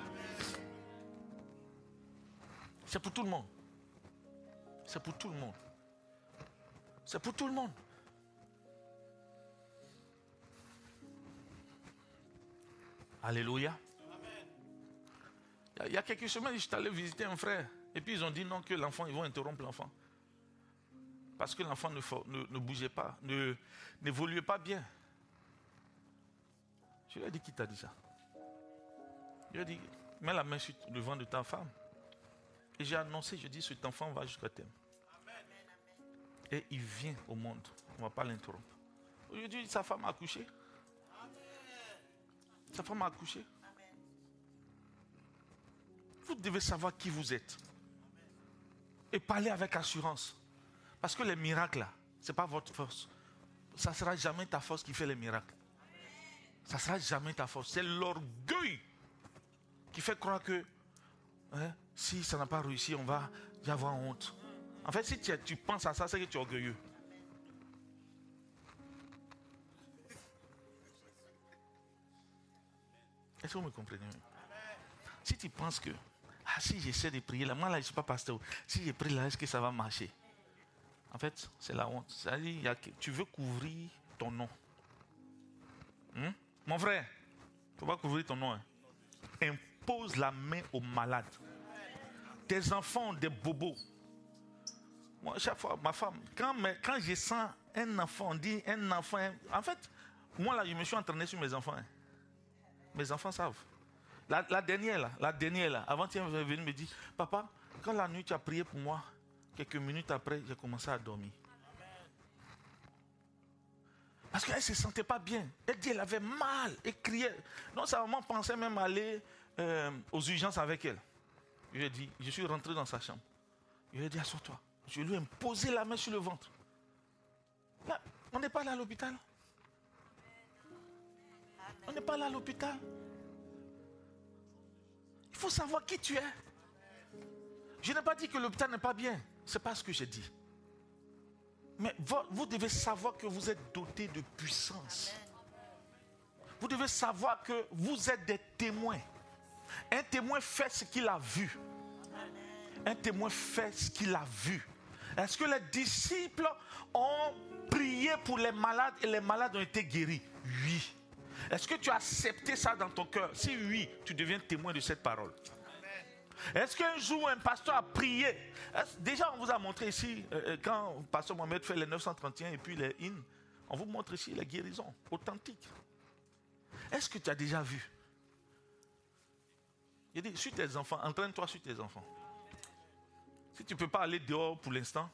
C'est pour tout le monde. C'est pour tout le monde. C'est pour tout le monde. Alléluia. Il y a quelques semaines, je suis allé visiter un frère. Et puis ils ont dit non, que l'enfant, ils vont interrompre l'enfant. Parce que l'enfant ne bougeait pas, n'évoluait pas bien. Je lui ai dit, qui t'a dit ça? Je lui ai dit, mets la main sur le ventre de ta femme. Et j'ai annoncé, je dis, cet enfant va jusqu'à terme. Et il vient au monde. On ne va pas l'interrompre. Aujourd'hui, sa femme a accouché. Sa femme a accouché. Vous devez savoir qui vous êtes. Et parler avec assurance. Parce que les miracles, là, ce n'est pas votre force. Ça ne sera jamais ta force qui fait les miracles. Ça ne sera jamais ta force. C'est l'orgueil qui fait croire que si ça n'a pas réussi, on va y avoir honte. En fait, si tu penses à ça, c'est que tu es orgueilleux. Est-ce que vous me comprenez? Si tu penses que, si j'essaie de prier là, moi là, je ne suis pas pasteur. Si je prie là, est-ce que ça va marcher? En fait, c'est la honte. C'est-à-dire, tu veux couvrir ton nom. Mon frère, tu ne peux pas couvrir ton nom. Impose la main aux malades. Tes enfants ont des bobos. Moi, chaque fois, ma femme, quand je sens un enfant, on dit un enfant. En fait, moi là, je me suis entraîné sur mes enfants. Mes enfants savent. La dernière là, avant-hier, elle est venue me dire, papa, quand la nuit tu as prié pour moi, quelques minutes après, j'ai commencé à dormir. Parce qu'elle ne se sentait pas bien. Elle dit, elle avait mal, elle criait. Donc sa maman pensait même aller aux urgences avec elle. Je lui ai dit, je suis rentré dans sa chambre. Je lui ai dit, assois-toi. Je lui ai posé la main sur le ventre. Là, on n'est pas là à l'hôpital. On n'est pas là à l'hôpital. Il faut savoir qui tu es. Je n'ai pas dit que l'hôpital n'est pas bien. Ce n'est pas ce que j'ai dit. Mais vous devez savoir que vous êtes doté de puissance. Vous devez savoir que vous êtes des témoins. Un témoin fait ce qu'il a vu. Un témoin fait ce qu'il a vu. Est-ce que les disciples ont prié pour les malades et les malades ont été guéris? Oui. Est-ce que tu as accepté ça dans ton cœur? Si oui, tu deviens témoin de cette parole. Est-ce qu'un jour un pasteur a prié? Déjà, on vous a montré ici, quand le pasteur Mohamed fait les 931 et puis les hymnes, on vous montre ici les guérisons authentiques. Est-ce que tu as déjà vu? Il dit, sur tes enfants, entraîne-toi sur tes enfants. Si tu ne peux pas aller dehors pour l'instant,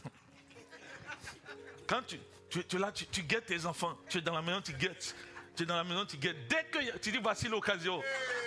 quand tu guettes tes enfants, tu es dans la maison, tu guettes. Tu es dans la maison, tu guettes. Dès que tu dis, voici l'occasion.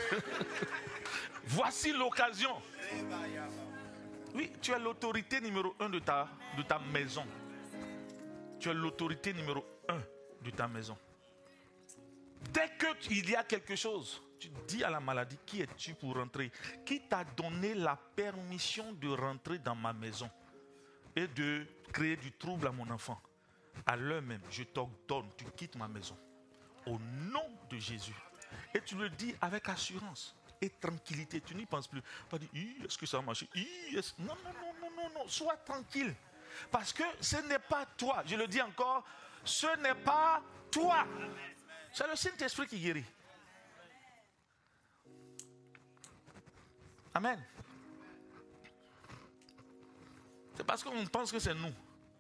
Voici l'occasion. Oui, tu es l'autorité numéro 1 de ta maison. Tu es l'autorité numéro 1 de ta maison. Dès qu'il y a quelque chose, tu dis à la maladie, qui es-tu pour rentrer? Qui t'a donné la permission de rentrer dans ma maison et de créer du trouble à mon enfant? À l'heure même, je t'ordonne, tu quittes ma maison. Au nom de Jésus. Et tu le dis avec assurance et tranquillité. Tu n'y penses plus. Pas dire, est-ce que ça va marcher? Non. Sois tranquille. Parce que ce n'est pas toi. Je le dis encore, ce n'est pas toi. C'est le Saint-Esprit qui guérit. Amen. C'est parce qu'on pense que c'est nous.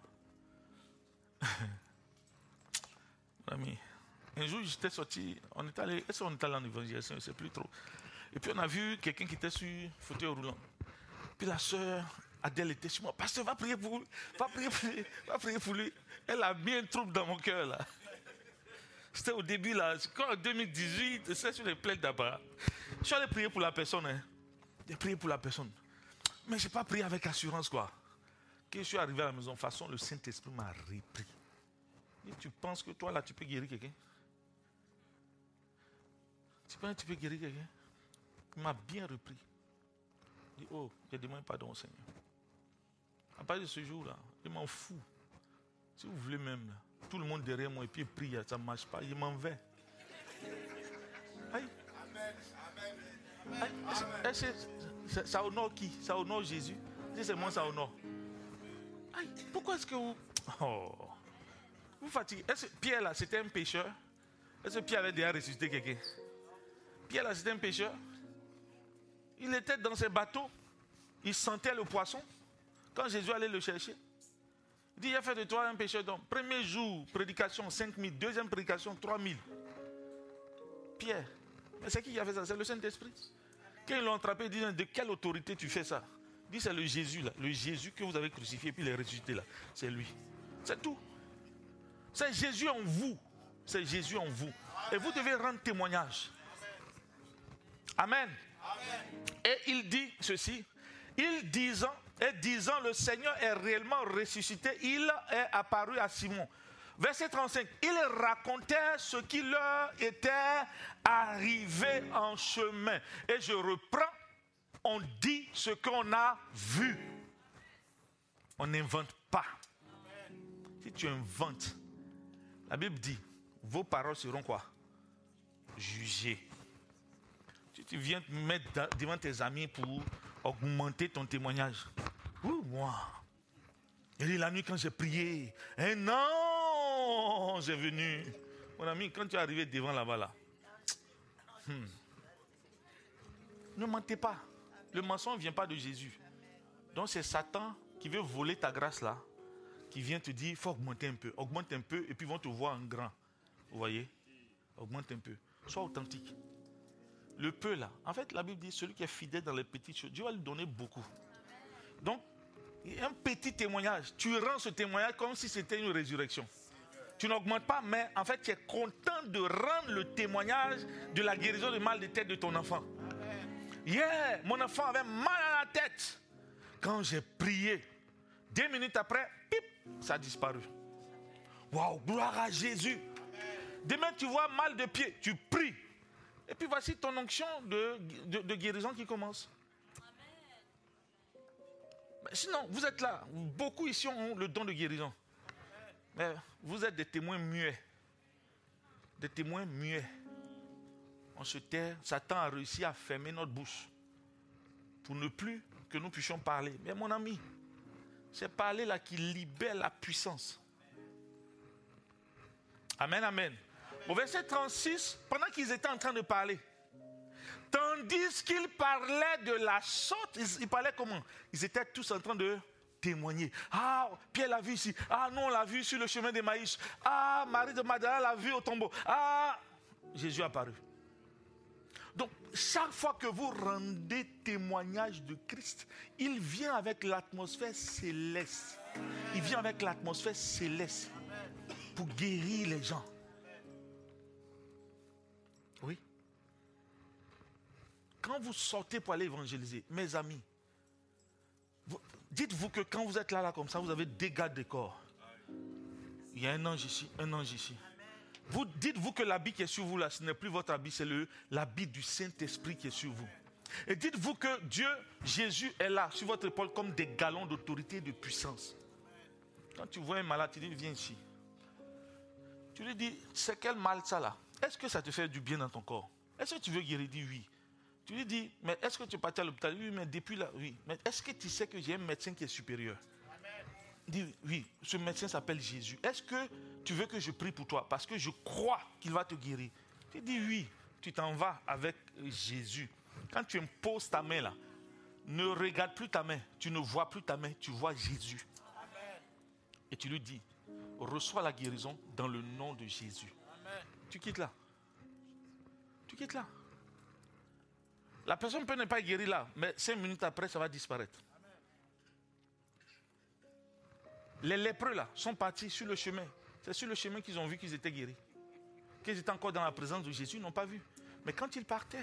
Ami, un jour j'étais sorti, on est allé en évangélisation, je ne sais plus trop. Et puis on a vu quelqu'un qui était sur fauteuil roulant. Puis la sœur Adèle était sur moi. Pasteur, va prier pour lui. Va prier pour lui. Elle a mis un trouble dans mon cœur là. C'était au début là, quand en 2018, c'est sur les plaies d'Abba. Je suis allé prier pour la personne. Hein. J'ai prié pour la personne. Mais je n'ai pas prié avec assurance quoi. Quand je suis arrivé à la maison, de toute façon, le Saint-Esprit m'a repris. Et tu penses que toi là, tu peux guérir quelqu'un? Tu penses que tu peux guérir quelqu'un? Il m'a bien repris. Il dit, oh, j'ai demandé pardon au Seigneur. À partir de ce jour-là, je m'en fous. Si vous voulez même, là, tout le monde derrière moi et puis il prie, ça ne marche pas, il m'en va. Aïe. Aïe. Ça honore qui? Ça honore Jésus? Si c'est moi, ça honore. Aïe, pourquoi est-ce que vous... Oh. Vous fatiguez. Est-ce que Pierre là, c'était un pécheur? Est-ce que Pierre avait déjà ressuscité quelqu'un? Pierre là, c'était un pécheur. Il était dans ses bateaux. Il sentait le poisson. Quand Jésus allait le chercher, il dit, il a fait de toi un pécheur d'homme. Premier jour, prédication, 5000. Deuxième prédication, 3000. Pierre. Mais c'est qui a fait ça? C'est le Saint-Esprit. Quand ils l'ont attrapé, ils disent, de quelle autorité tu fais ça? Il dit, c'est le Jésus là. Le Jésus que vous avez crucifié, puis il est ressuscité là. C'est lui. C'est tout. C'est Jésus en vous. C'est Jésus en vous. Et vous devez rendre témoignage. Amen. Et il dit ceci. Disant, le Seigneur est réellement ressuscité, il est apparu à Simon. Verset 35. Il racontait ce qui leur était arrivé en chemin. Et je reprends. On dit ce qu'on a vu. On n'invente pas. Si tu inventes, la Bible dit, vos paroles seront quoi? Jugées. Si tu viens te mettre devant tes amis pour augmenter ton témoignage. Ouh, moi. Il dit la nuit quand j'ai prié, un ange est venu. Mon ami, quand tu es arrivé devant là-bas, là, ne mentez pas. Le mensonge ne vient pas de Jésus. Donc c'est Satan qui veut voler ta grâce là, qui vient te dire, il faut augmenter un peu. Augmente un peu et puis ils vont te voir en grand. Vous voyez? Augmente un peu. Sois authentique. Le peu là, en fait la Bible dit, celui qui est fidèle dans les petites choses, Dieu va lui donner beaucoup. Donc, un petit témoignage, tu rends ce témoignage comme si c'était une résurrection. Tu n'augmentes pas, mais en fait tu es content de rendre le témoignage de la guérison du mal de tête de ton enfant. Hier, mon enfant avait mal à la tête. Quand j'ai prié, 2 minutes après, pip, ça a disparu. Waouh, gloire à Jésus. Demain, tu vois mal de pied, tu pries. Et puis voici ton onction de guérison qui commence. Mais sinon, vous êtes là. Beaucoup ici ont le don de guérison. Mais vous êtes des témoins muets. Des témoins muets. On se tait. Satan a réussi à fermer notre bouche. Pour ne plus que nous puissions parler. Mais mon ami, c'est parler là qui libère la puissance. Amen, amen. Au verset 36, pendant qu'ils étaient en train de parler, tandis qu'ils parlaient de la sorte, ils parlaient comment? Ils étaient tous en train de témoigner. Ah, Pierre l'a vu ici. Ah, non, on l'a vu sur le chemin d'Emmaüs. Ah, Marie de Magdala l'a vu au tombeau. Ah, Jésus est apparu. Donc, chaque fois que vous rendez témoignage de Christ, il vient avec l'atmosphère céleste. Il vient avec l'atmosphère céleste pour guérir les gens. Oui. Quand vous sortez pour aller évangéliser, mes amis, dites-vous que quand vous êtes là comme ça, vous avez des gardes de corps. Il y a un ange ici, un ange ici. Vous dites-vous que l'habit qui est sur vous là, ce n'est plus votre habit, c'est l'habit du Saint-Esprit qui est sur vous. Et dites-vous que Dieu, Jésus est là sur votre épaule comme des galons d'autorité et de puissance. Quand tu vois un malade, tu dis viens ici. Tu lui dis, c'est quel mal ça là? Est-ce que ça te fait du bien dans ton corps? Est-ce que tu veux guérir? Il dit oui. Tu lui dis, mais est-ce que tu es parti à l'hôpital? Oui, mais depuis là, oui. Mais est-ce que tu sais que j'ai un médecin qui est supérieur? Dis, oui, ce médecin s'appelle Jésus. Est-ce que tu veux que je prie pour toi? Parce que je crois qu'il va te guérir. Tu dis oui, tu t'en vas avec Jésus. Quand tu imposes ta main là, ne regarde plus ta main, tu ne vois plus ta main, tu vois Jésus. Amen. Et tu lui dis, reçois la guérison dans le nom de Jésus. Amen. Tu quittes là. Tu quittes là. La personne peut ne pas guérir là, mais 5 minutes après, ça va disparaître. Amen. Les lépreux là sont partis sur le chemin. C'est sur le chemin qu'ils ont vu qu'ils étaient guéris. Qu'ils étaient encore dans la présence de Jésus, ils n'ont pas vu. Mais quand ils partaient.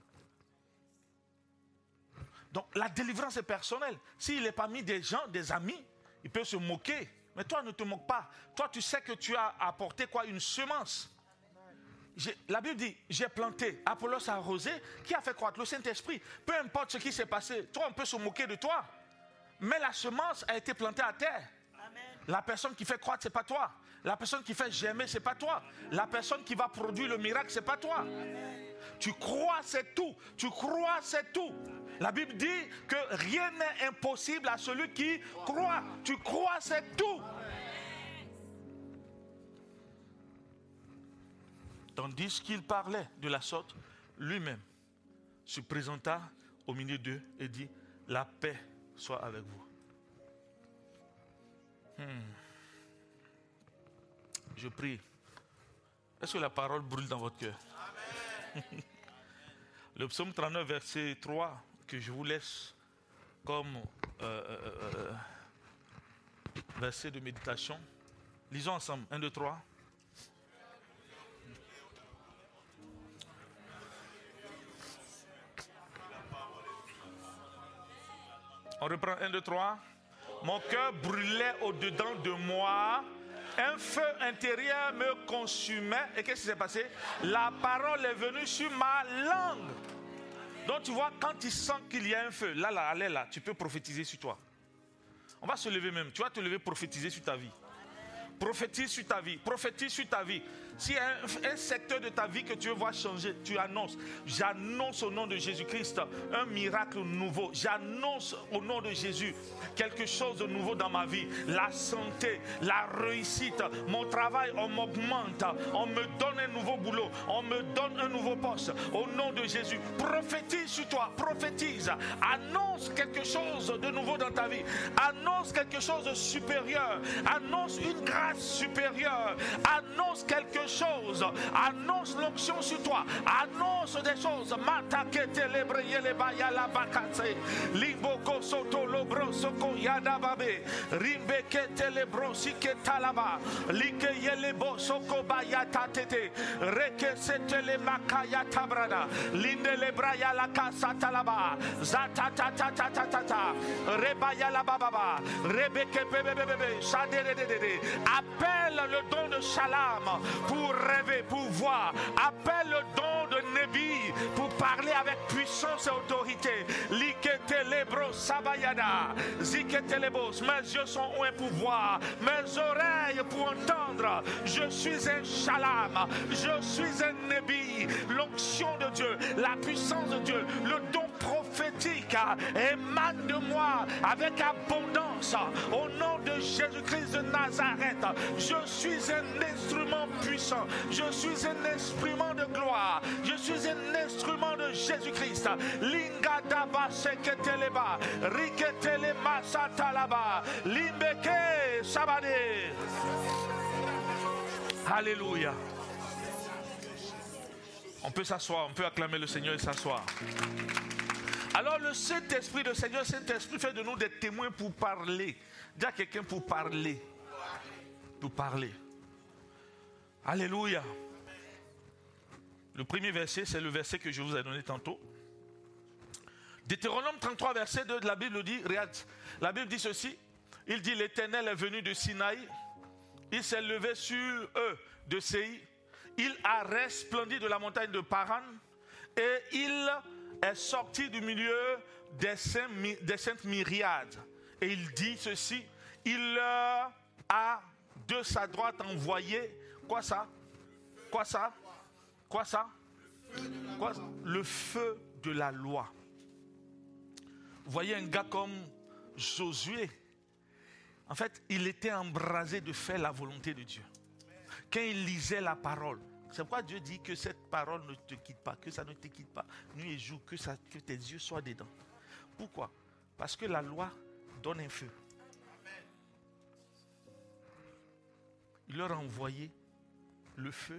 Donc la délivrance est personnelle. S'il est parmi des gens, des amis, il peut se moquer. Mais toi, ne te moque pas. Toi, tu sais que tu as apporté quoi? Une semence. La Bible dit, j'ai planté, Apollos a arrosé. Qui a fait croître? Le Saint-Esprit. Peu importe ce qui s'est passé, toi, on peut se moquer de toi. Mais la semence a été plantée à terre. Amen. La personne qui fait croître, ce n'est pas toi. La personne qui fait germer, ce n'est pas toi. La personne qui va produire le miracle, ce n'est pas toi. Amen. Tu crois, c'est tout. Tu crois, c'est tout. La Bible dit que rien n'est impossible à celui qui croit. Tu crois, c'est tout. Tandis qu'il parlait de la sorte, lui-même se présenta au milieu d'eux et dit, la paix soit avec vous. Je prie. Est-ce que la parole brûle dans votre cœur? Amen. Le psaume 39, verset 3, que je vous laisse comme verset de méditation. Lisons ensemble. 1, 2, 3. On reprend 1, 2, 3. Mon cœur brûlait au-dedans de moi. Un feu intérieur me consumait. Et qu'est-ce qui s'est passé? La parole est venue sur ma langue. Donc tu vois, quand tu sens qu'il y a un feu, là, tu peux prophétiser sur toi. On va se lever même. Tu vas te lever, prophétiser sur ta vie. Prophétise sur ta vie. Prophétise sur ta vie. S'il y a un secteur de ta vie que tu veux voir changer, tu annonces. J'annonce au nom de Jésus-Christ un miracle nouveau. J'annonce au nom de Jésus quelque chose de nouveau dans ma vie. La santé, la réussite, mon travail, on m'augmente. On me donne un nouveau boulot. On me donne un nouveau poste. Au nom de Jésus. Prophétise sur toi. Prophétise. Annonce quelque chose de nouveau dans ta vie. Annonce quelque chose de supérieur. Annonce une grâce supérieure. Annonce quelque chose. Annonce l'onction sur toi. Annonce des choses. Matakete lebreye lebaya la bakatse. Limboko soto lobro soko yadababe. Rimbekete lebro siketalaba. Like yelebo soko bayata tete. Reke sete le makaya tabrada. Linde lebraya la kasatalaba. Zatatatatata. Rebaya la bababa. Rebeke bebebebe. Shadededede. Appelle le don de Shalom pour rêver, pour voir. Appelle le don de Nébi pour parler avec puissance et autorité. Liketelebro sabayada. Ziketelebos. Mes yeux sont ouverts pour voir. Mes oreilles pour entendre. Je suis un Shalom. Je suis un Nébi. L'onction de Dieu, la puissance de Dieu, le don prophétique émane de moi avec abondance. Au nom de Jésus-Christ de Nazareth, je suis un instrument puissant. Je suis un instrument de gloire. Je suis un instrument de Jésus-Christ. Lingadaba seketeleba, riketelema satalaba, limbeke sabade. Alléluia. On peut s'asseoir, on peut acclamer le Seigneur et s'asseoir. Alors le Saint-Esprit, le Seigneur Saint-Esprit fait de nous des témoins pour parler. Dis à quelqu'un pour parler. Pour parler. Alléluia. Le premier verset, c'est le verset que je vous ai donné tantôt. Deutéronome 33, verset 2 de la Bible dit, regarde, la Bible dit ceci. Il dit, l'Éternel est venu de Sinaï. Il s'est levé sur eux de Séir. Il a resplendi de la montagne de Paran. Et il est sorti du milieu des saintes myriades. Et il dit ceci, il a de sa droite envoyé, quoi ça? Quoi ça? Quoi ça? Quoi? Le feu de la loi. Vous voyez un gars comme Josué, En fait, il était embrasé de faire la volonté de Dieu. Quand il lisait la parole, c'est pourquoi Dieu dit que cette parole ne te quitte pas, que ça ne te quitte pas nuit et jour, que tes yeux soient dedans. Pourquoi? Parce que la loi donne un feu. Il leur a envoyé le feu.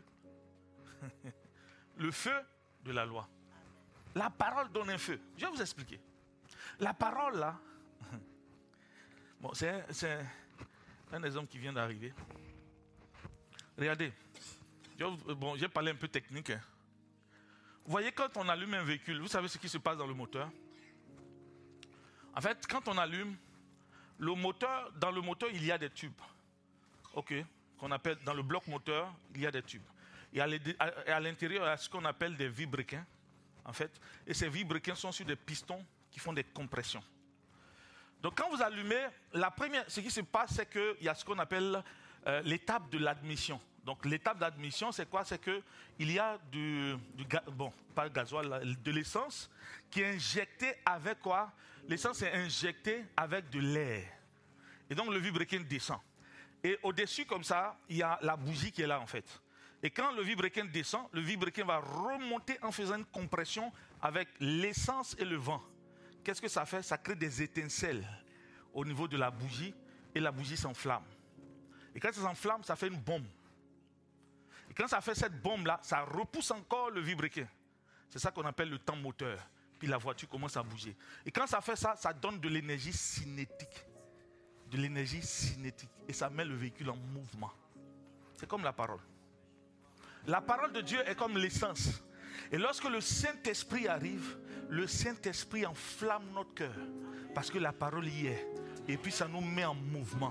Le feu de la loi. La parole donne un feu. Je vais vous expliquer. La parole là, bon, c'est un des hommes qui vient d'arriver. Regardez, j'ai parlé un peu technique. Hein. Vous voyez, quand on allume un véhicule, vous savez ce qui se passe dans le moteur? En fait, quand on allume, dans le moteur, il y a des tubes. Ok, qu'on appelle, dans le bloc moteur, il y a des tubes. Et à l'intérieur, il y a ce qu'on appelle des vilebrequins, en fait. Et ces vilebrequins sont sur des pistons qui font des compressions. Donc quand vous allumez, ce qui se passe, c'est qu'il y a ce qu'on appelle l'étape de l'admission. Donc l'étape d'admission, c'est quoi? C'est qu'il y a pas gasoil, de l'essence qui est injectée avec quoi? L'essence est injectée avec de l'air. Et donc le vilebrequin descend. Et au-dessus, comme ça, il y a la bougie qui est là, en fait. Et quand le vilebrequin descend, le vilebrequin va remonter en faisant une compression avec l'essence et le vent. Qu'est-ce que ça fait? Ça crée des étincelles au niveau de la bougie et la bougie s'enflamme. Et quand ça s'enflamme, ça fait une bombe. Et quand ça fait cette bombe-là, ça repousse encore le vilebrequin. C'est ça qu'on appelle le temps moteur. Puis la voiture commence à bouger. Et quand ça fait ça, ça donne de l'énergie cinétique. De l'énergie cinétique. Et ça met le véhicule en mouvement. C'est comme la parole. La parole de Dieu est comme l'essence. Et lorsque le Saint-Esprit arrive, le Saint-Esprit enflamme notre cœur. Parce que la parole y est. Et puis ça nous met en mouvement.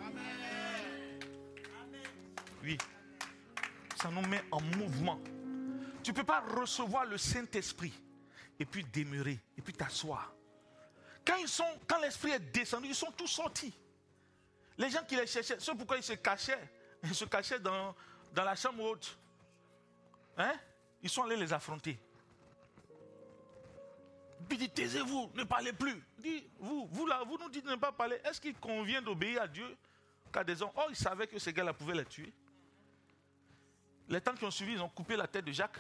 Oui. Ça nous met en mouvement. Tu ne peux pas recevoir le Saint-Esprit et puis demeurer, et puis t'asseoir. Quand l'Esprit est descendu, ils sont tous sortis. Les gens qui les cherchaient, c'est pourquoi ils se cachaient dans la chambre haute. Hein? Ils sont allés les affronter. Puis il dit, taisez-vous, ne parlez plus. Il dit, vous là, vous nous dites de ne pas parler. Est-ce qu'il convient d'obéir à Dieu qu'à des hommes? Oh, ils savaient que ces gars-là pouvaient les tuer. Les temps qui ont suivi, ils ont coupé la tête de Jacques.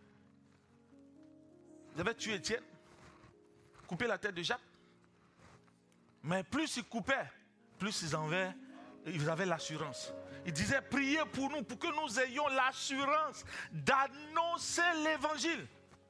Ils avaient tué Étienne. Coupé la tête de Jacques. Mais plus ils coupaient, plus ils avaient l'assurance. Ils disaient, priez pour nous, pour que nous ayons l'assurance d'annoncer l'évangile.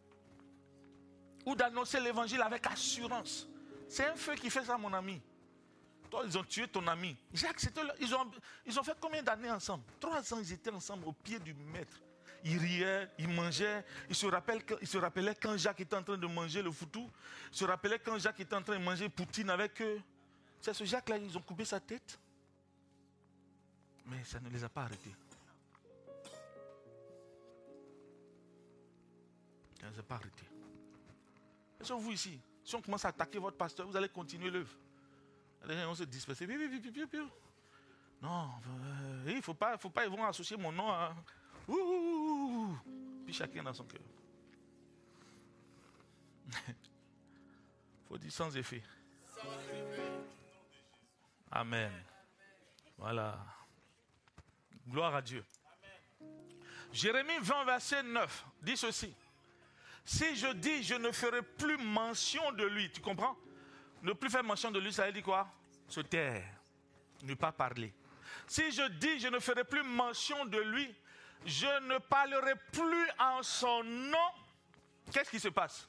Ou d'annoncer l'évangile avec assurance. C'est un feu qui fait ça, mon ami. Toi, ils ont tué ton ami. Jacques, ils ont fait combien d'années ensemble? 3 ans, ils étaient ensemble au pied du maître. Ils riaient, ils mangeaient. Ils se rappelaient quand Jacques était en train de manger le foutou. Ils se rappelaient quand Jacques était en train de manger poutine avec eux. C'est ce Jacques-là, ils ont coupé sa tête. Mais ça ne les a pas arrêtés. Ça ne les a pas arrêtés. Et sur vous ici, si on commence à attaquer votre pasteur, vous allez continuer l'œuvre. Les gens vont se disperser. Non, il ne faut pas, ils vont associer mon nom à... Puis chacun dans son cœur. Il faut dire sans effet. Amen. Voilà. Gloire à Dieu. Jérémie 20, verset 9, dit ceci. Si je dis, je ne ferai plus mention de lui, tu comprends? Ne plus faire mention de lui, ça veut dire quoi? Se taire, ne pas parler. Si je dis, je ne ferai plus mention de lui, je ne parlerai plus en son nom. Qu'est-ce qui se passe?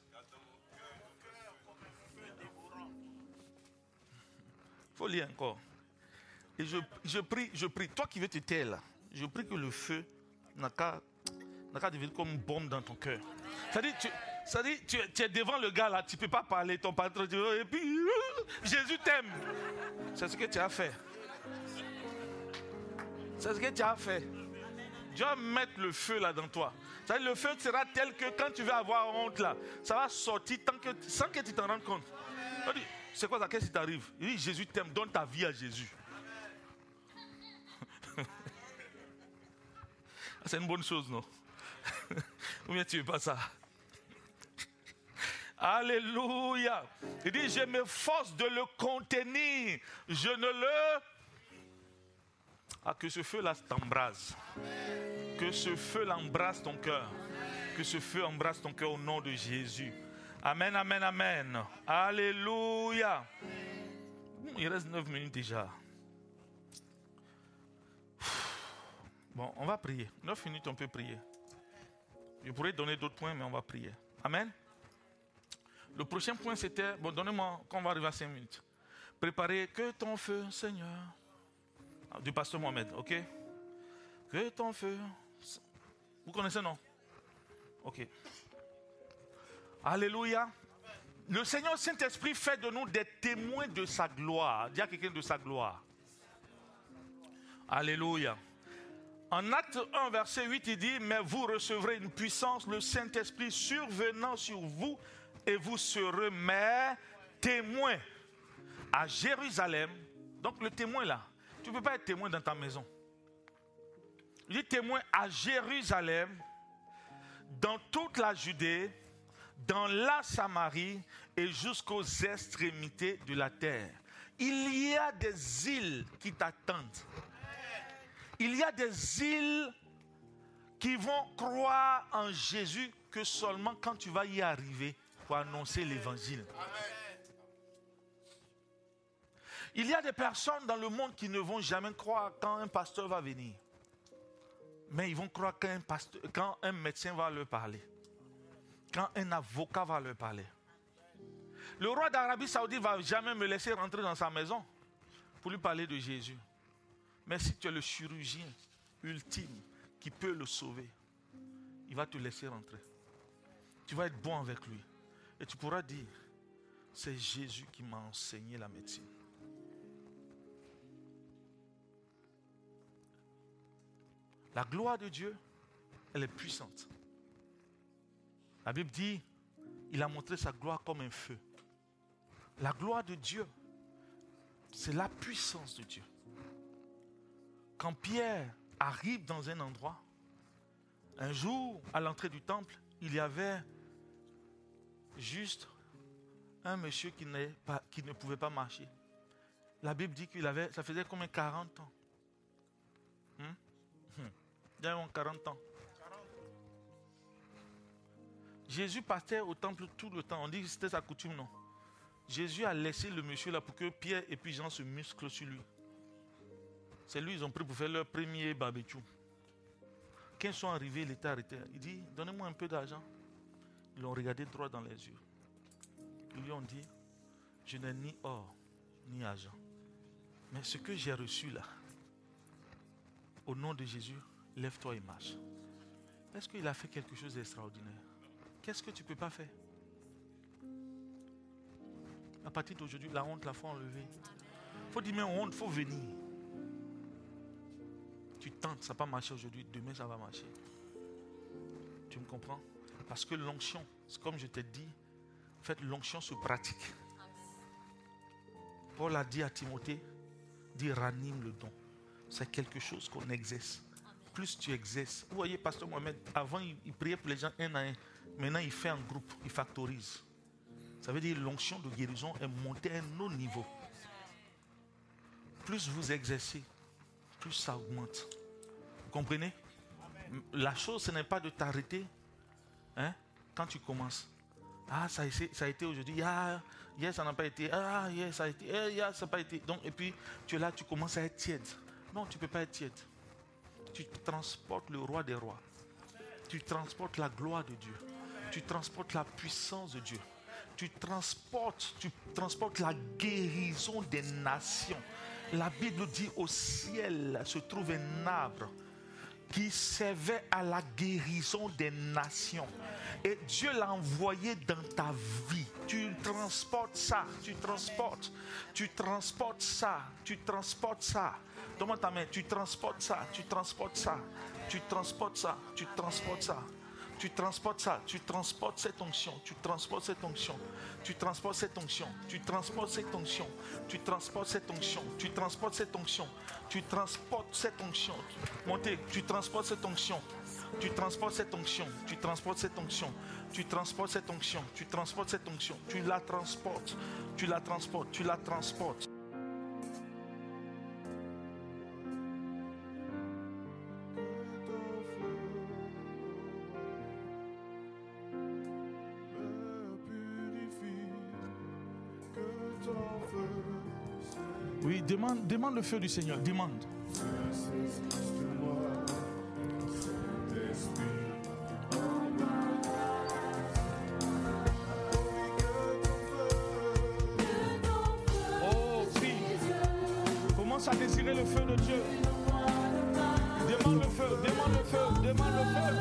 Il faut lire encore. Et je prie, toi qui veux te taire là, je prie que le feu n'a qu'à devenir comme une bombe dans ton cœur. C'est-à-dire, tu es devant le gars là, tu ne peux pas parler, ton patron, et puis Jésus t'aime. C'est ce que tu as fait. C'est ce que tu as fait. Dieu va mettre le feu là dans toi. C'est-à-dire, le feu sera tel que quand tu vas avoir honte là, ça va sortir sans que tu t'en rendes compte. C'est quoi ça? Qu'est-ce qui t'arrive? Il dit, Jésus t'aime, donne ta vie à Jésus. C'est une bonne chose, non? Ou bien tu ne veux pas ça? Alléluia. Il dit, je m'efforce de le contenir. Je ne le Ah, que ce feu-là t'embrase. Que ce feu-là embrasse ton cœur. Que ce feu embrasse ton cœur au nom de Jésus. Amen, amen, amen. Alléluia. Il reste 9 minutes déjà. Bon, on va prier. 9 minutes, on peut prier. Je pourrais donner d'autres points, mais on va prier. Amen. Le prochain point, c'était... Bon, donnez-moi, quand on va arriver à 5 minutes. Préparez que ton feu, Seigneur. Du pasteur Mohamed, ok? Que ton feu... Vous connaissez, non? Ok. Alléluia. Le Seigneur Saint-Esprit fait de nous des témoins de sa gloire. Dis à quelqu'un de sa gloire. Alléluia. En Acte 1, verset 8, il dit, mais vous recevrez une puissance, le Saint-Esprit survenant sur vous, et vous serez mes témoins à Jérusalem. Donc le témoin là, tu ne peux pas être témoin dans ta maison. Il dit témoin à Jérusalem, dans toute la Judée, dans la Samarie et jusqu'aux extrémités de la terre. Il y a des îles qui t'attendent. Il y a des îles qui vont croire en Jésus que seulement quand tu vas y arriver pour annoncer l'évangile. Il y a des personnes dans le monde qui ne vont jamais croire quand un pasteur va venir. Mais ils vont croire quand un médecin va leur parler. Quand un avocat va leur parler. Le roi d'Arabie Saoudite ne va jamais me laisser rentrer dans sa maison pour lui parler de Jésus. Mais si tu es le chirurgien ultime qui peut le sauver, il va te laisser rentrer. Tu vas être bon avec lui. Et tu pourras dire, c'est Jésus qui m'a enseigné la médecine. La gloire de Dieu, elle est puissante. La Bible dit, il a montré sa gloire comme un feu. La gloire de Dieu, c'est la puissance de Dieu. Quand Pierre arrive dans un endroit, un jour, à l'entrée du temple, il y avait juste un monsieur qui ne pouvait pas marcher. La Bible dit ça faisait combien 40 ans. Il y a 40 ans. Jésus passait au temple tout le temps. On dit que c'était sa coutume, non? Jésus a laissé le monsieur là pour que Pierre et puis Jean se musclent sur lui. C'est lui, ils ont pris pour faire leur premier barbecue. Quand ils sont arrivés, il était arrêté. Il dit, donnez-moi un peu d'argent. Ils l'ont regardé droit dans les yeux. Ils lui ont dit, je n'ai ni or, ni argent. Mais ce que j'ai reçu là, au nom de Jésus, lève-toi et marche. Est-ce qu'il a fait quelque chose d'extraordinaire? Qu'est-ce que tu ne peux pas faire? À partir d'aujourd'hui, la honte, la foi enlevée. Il faut dire, mais honte, il faut venir. Tu tentes, ça n'a pas marché aujourd'hui, demain ça va marcher. Tu me comprends? Parce que l'onction, c'est comme je t'ai dit, en fait, l'onction se pratique. Paul a dit à Timothée, dit ranime le don. C'est quelque chose qu'on exerce. Plus tu exerces. Vous voyez, pasteur Mohamed, avant il priait pour les gens un à un. Maintenant il fait en groupe, il factorise. Ça veut dire que l'onction de guérison est montée à un autre niveau. Plus vous exercez, plus ça augmente. Vous comprenez? La chose, ce n'est pas de t'arrêter quand tu commences. Ah, ça a été aujourd'hui. Ah, hier, ça n'a pas été. Ah, hier, ça a été. Hier, ça n'a pas été. Donc, et puis, tu es là, tu commences à être tiède. Non, tu ne peux pas être tiède. Tu transportes le roi des rois. Tu transportes la gloire de Dieu. Tu transportes la puissance de Dieu. Tu transportes la guérison des nations. La Bible dit au ciel se trouve un arbre qui servait à la guérison des nations. Et Dieu l'a envoyé dans ta vie. Tu transportes ça, tu transportes ça. Donne-moi ta main, tu transportes ça. Tu transportes cette onction. Montez, tu transportes cette onction. Tu transportes cette onction. Tu la transportes. Oui, demande le feu du Seigneur, demande. Oh, prie. Commence à désirer le feu de Dieu. Demande le feu, demande le feu, demande le feu.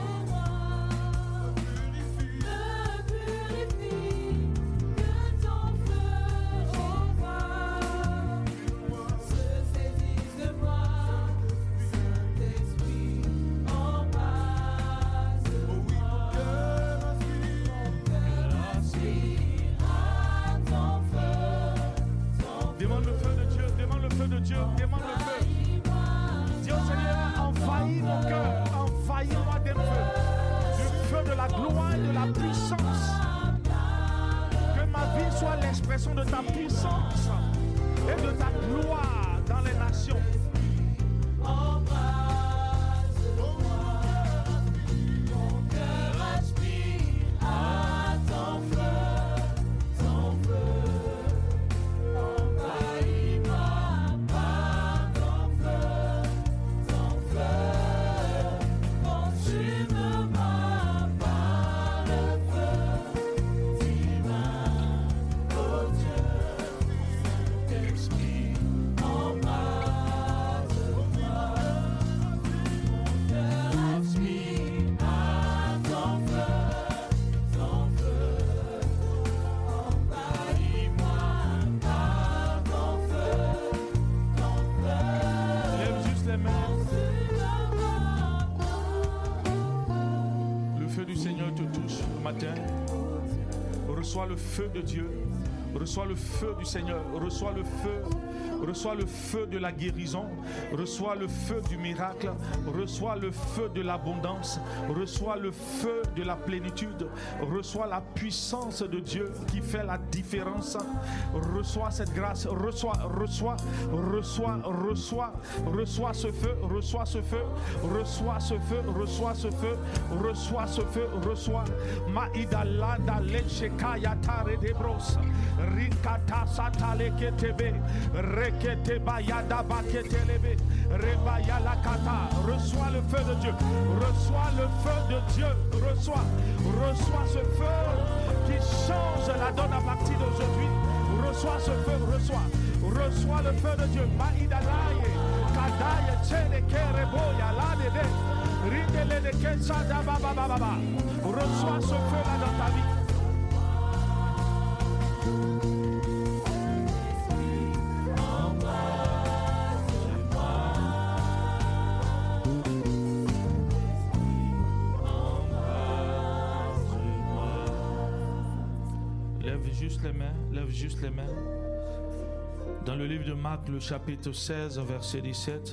De ta puissance et de ta gloire dans les nations. Mon cœur aspire à ton feu, envahis-moi par ton feu, consume-moi par le feu divin. Reçois le feu de Dieu, reçois le feu du Seigneur, reçois le feu de la guérison, reçois le feu du miracle, reçois le feu de l'abondance, reçois le feu de la plénitude, reçois la puissance de Dieu qui fait la différence, reçois cette grâce, reçois ce feu, reçois Maïdala dale shekaya tare de bros rikata satale ketebe rekete bayada baketelebe rebaya la kata. Reçois le feu de Dieu, reçois le feu de Dieu, reçois ce feu qui change la donne à partir d'aujourd'hui. Reçois ce feu, reçois le feu de Dieu. Maïdalaye kadaye chele kereboya la dede. Reçois ce feu-là dans ta vie. Lève juste les mains. Dans le livre de Marc, le chapitre 16, verset 17.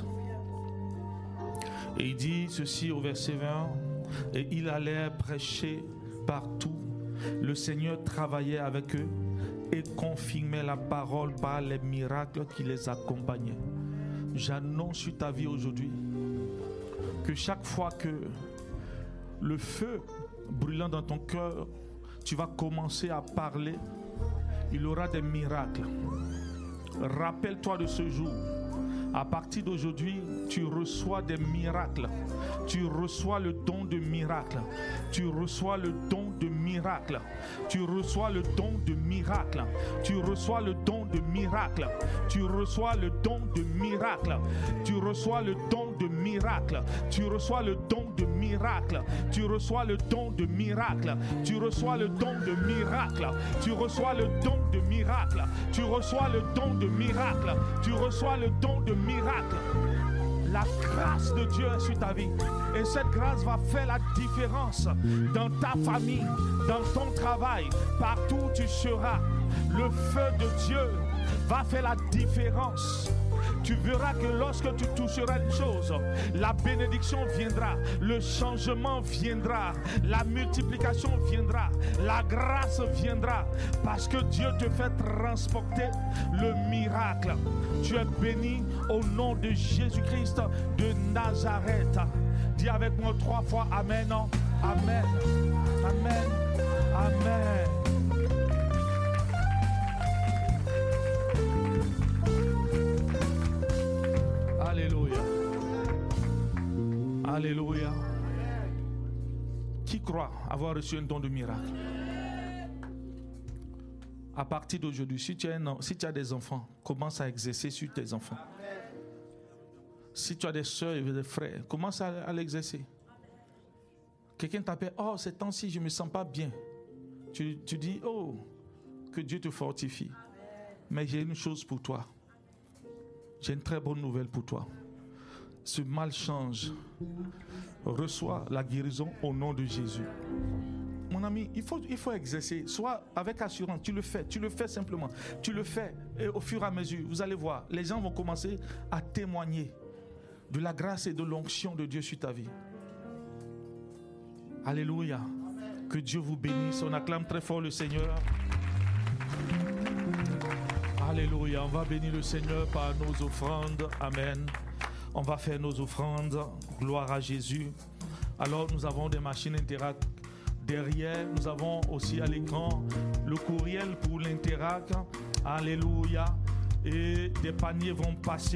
Et il dit ceci au verset 20, et il allait prêcher partout. Le Seigneur travaillait avec eux et confirmait la parole par les miracles qui les accompagnaient. J'annonce sur ta vie aujourd'hui que chaque fois que le feu brûlant dans ton cœur, tu vas commencer à parler, il y aura des miracles. Rappelle-toi de ce jour. À partir d'aujourd'hui, tu reçois des miracles. Tu reçois le don de miracle. Tu reçois le don de miracle. Tu reçois le don de miracle. Tu reçois le don de miracle. Tu reçois le don de miracle. Tu reçois le don de miracle. Tu reçois le don de miracle. Tu reçois le don de miracle. Tu reçois le don de miracle. Tu reçois le don de miracle. Tu reçois le don de miracle. Tu reçois le don de miracle. La grâce de Dieu est sur ta vie. Et cette grâce va faire la différence dans ta famille, dans ton travail, partout où tu seras. Le feu de Dieu va faire la différence. Tu verras que lorsque tu toucheras une chose, la bénédiction viendra, le changement viendra, la multiplication viendra, la grâce viendra, parce que Dieu te fait transporter le miracle. Tu es béni au nom de Jésus-Christ de Nazareth. Dis avec moi 3 fois Amen. Amen. Amen. Amen. Alléluia. Qui croit avoir reçu un don de miracle? À partir d'aujourd'hui, si tu as des enfants, commence à exercer sur tes enfants. Si tu as des soeurs et des frères, commence à l'exercer. Quelqu'un t'appelle, oh, ces temps-ci, je ne me sens pas bien. Tu dis, oh, que Dieu te fortifie. Mais j'ai une chose pour toi. J'ai une très bonne nouvelle pour toi. Ce mal change. Reçois la guérison au nom de Jésus. Mon ami, il faut exercer. Soit avec assurance, tu le fais simplement. Tu le fais et au fur et à mesure, vous allez voir, les gens vont commencer à témoigner de la grâce et de l'onction de Dieu sur ta vie. Alléluia. Que Dieu vous bénisse. On acclame très fort le Seigneur. Alléluia. On va bénir le Seigneur par nos offrandes. Amen. On va faire nos offrandes. Gloire à Jésus. Alors, nous avons des machines Interac derrière. Nous avons aussi à l'écran le courriel pour l'Interac. Alléluia. Et des paniers vont passer.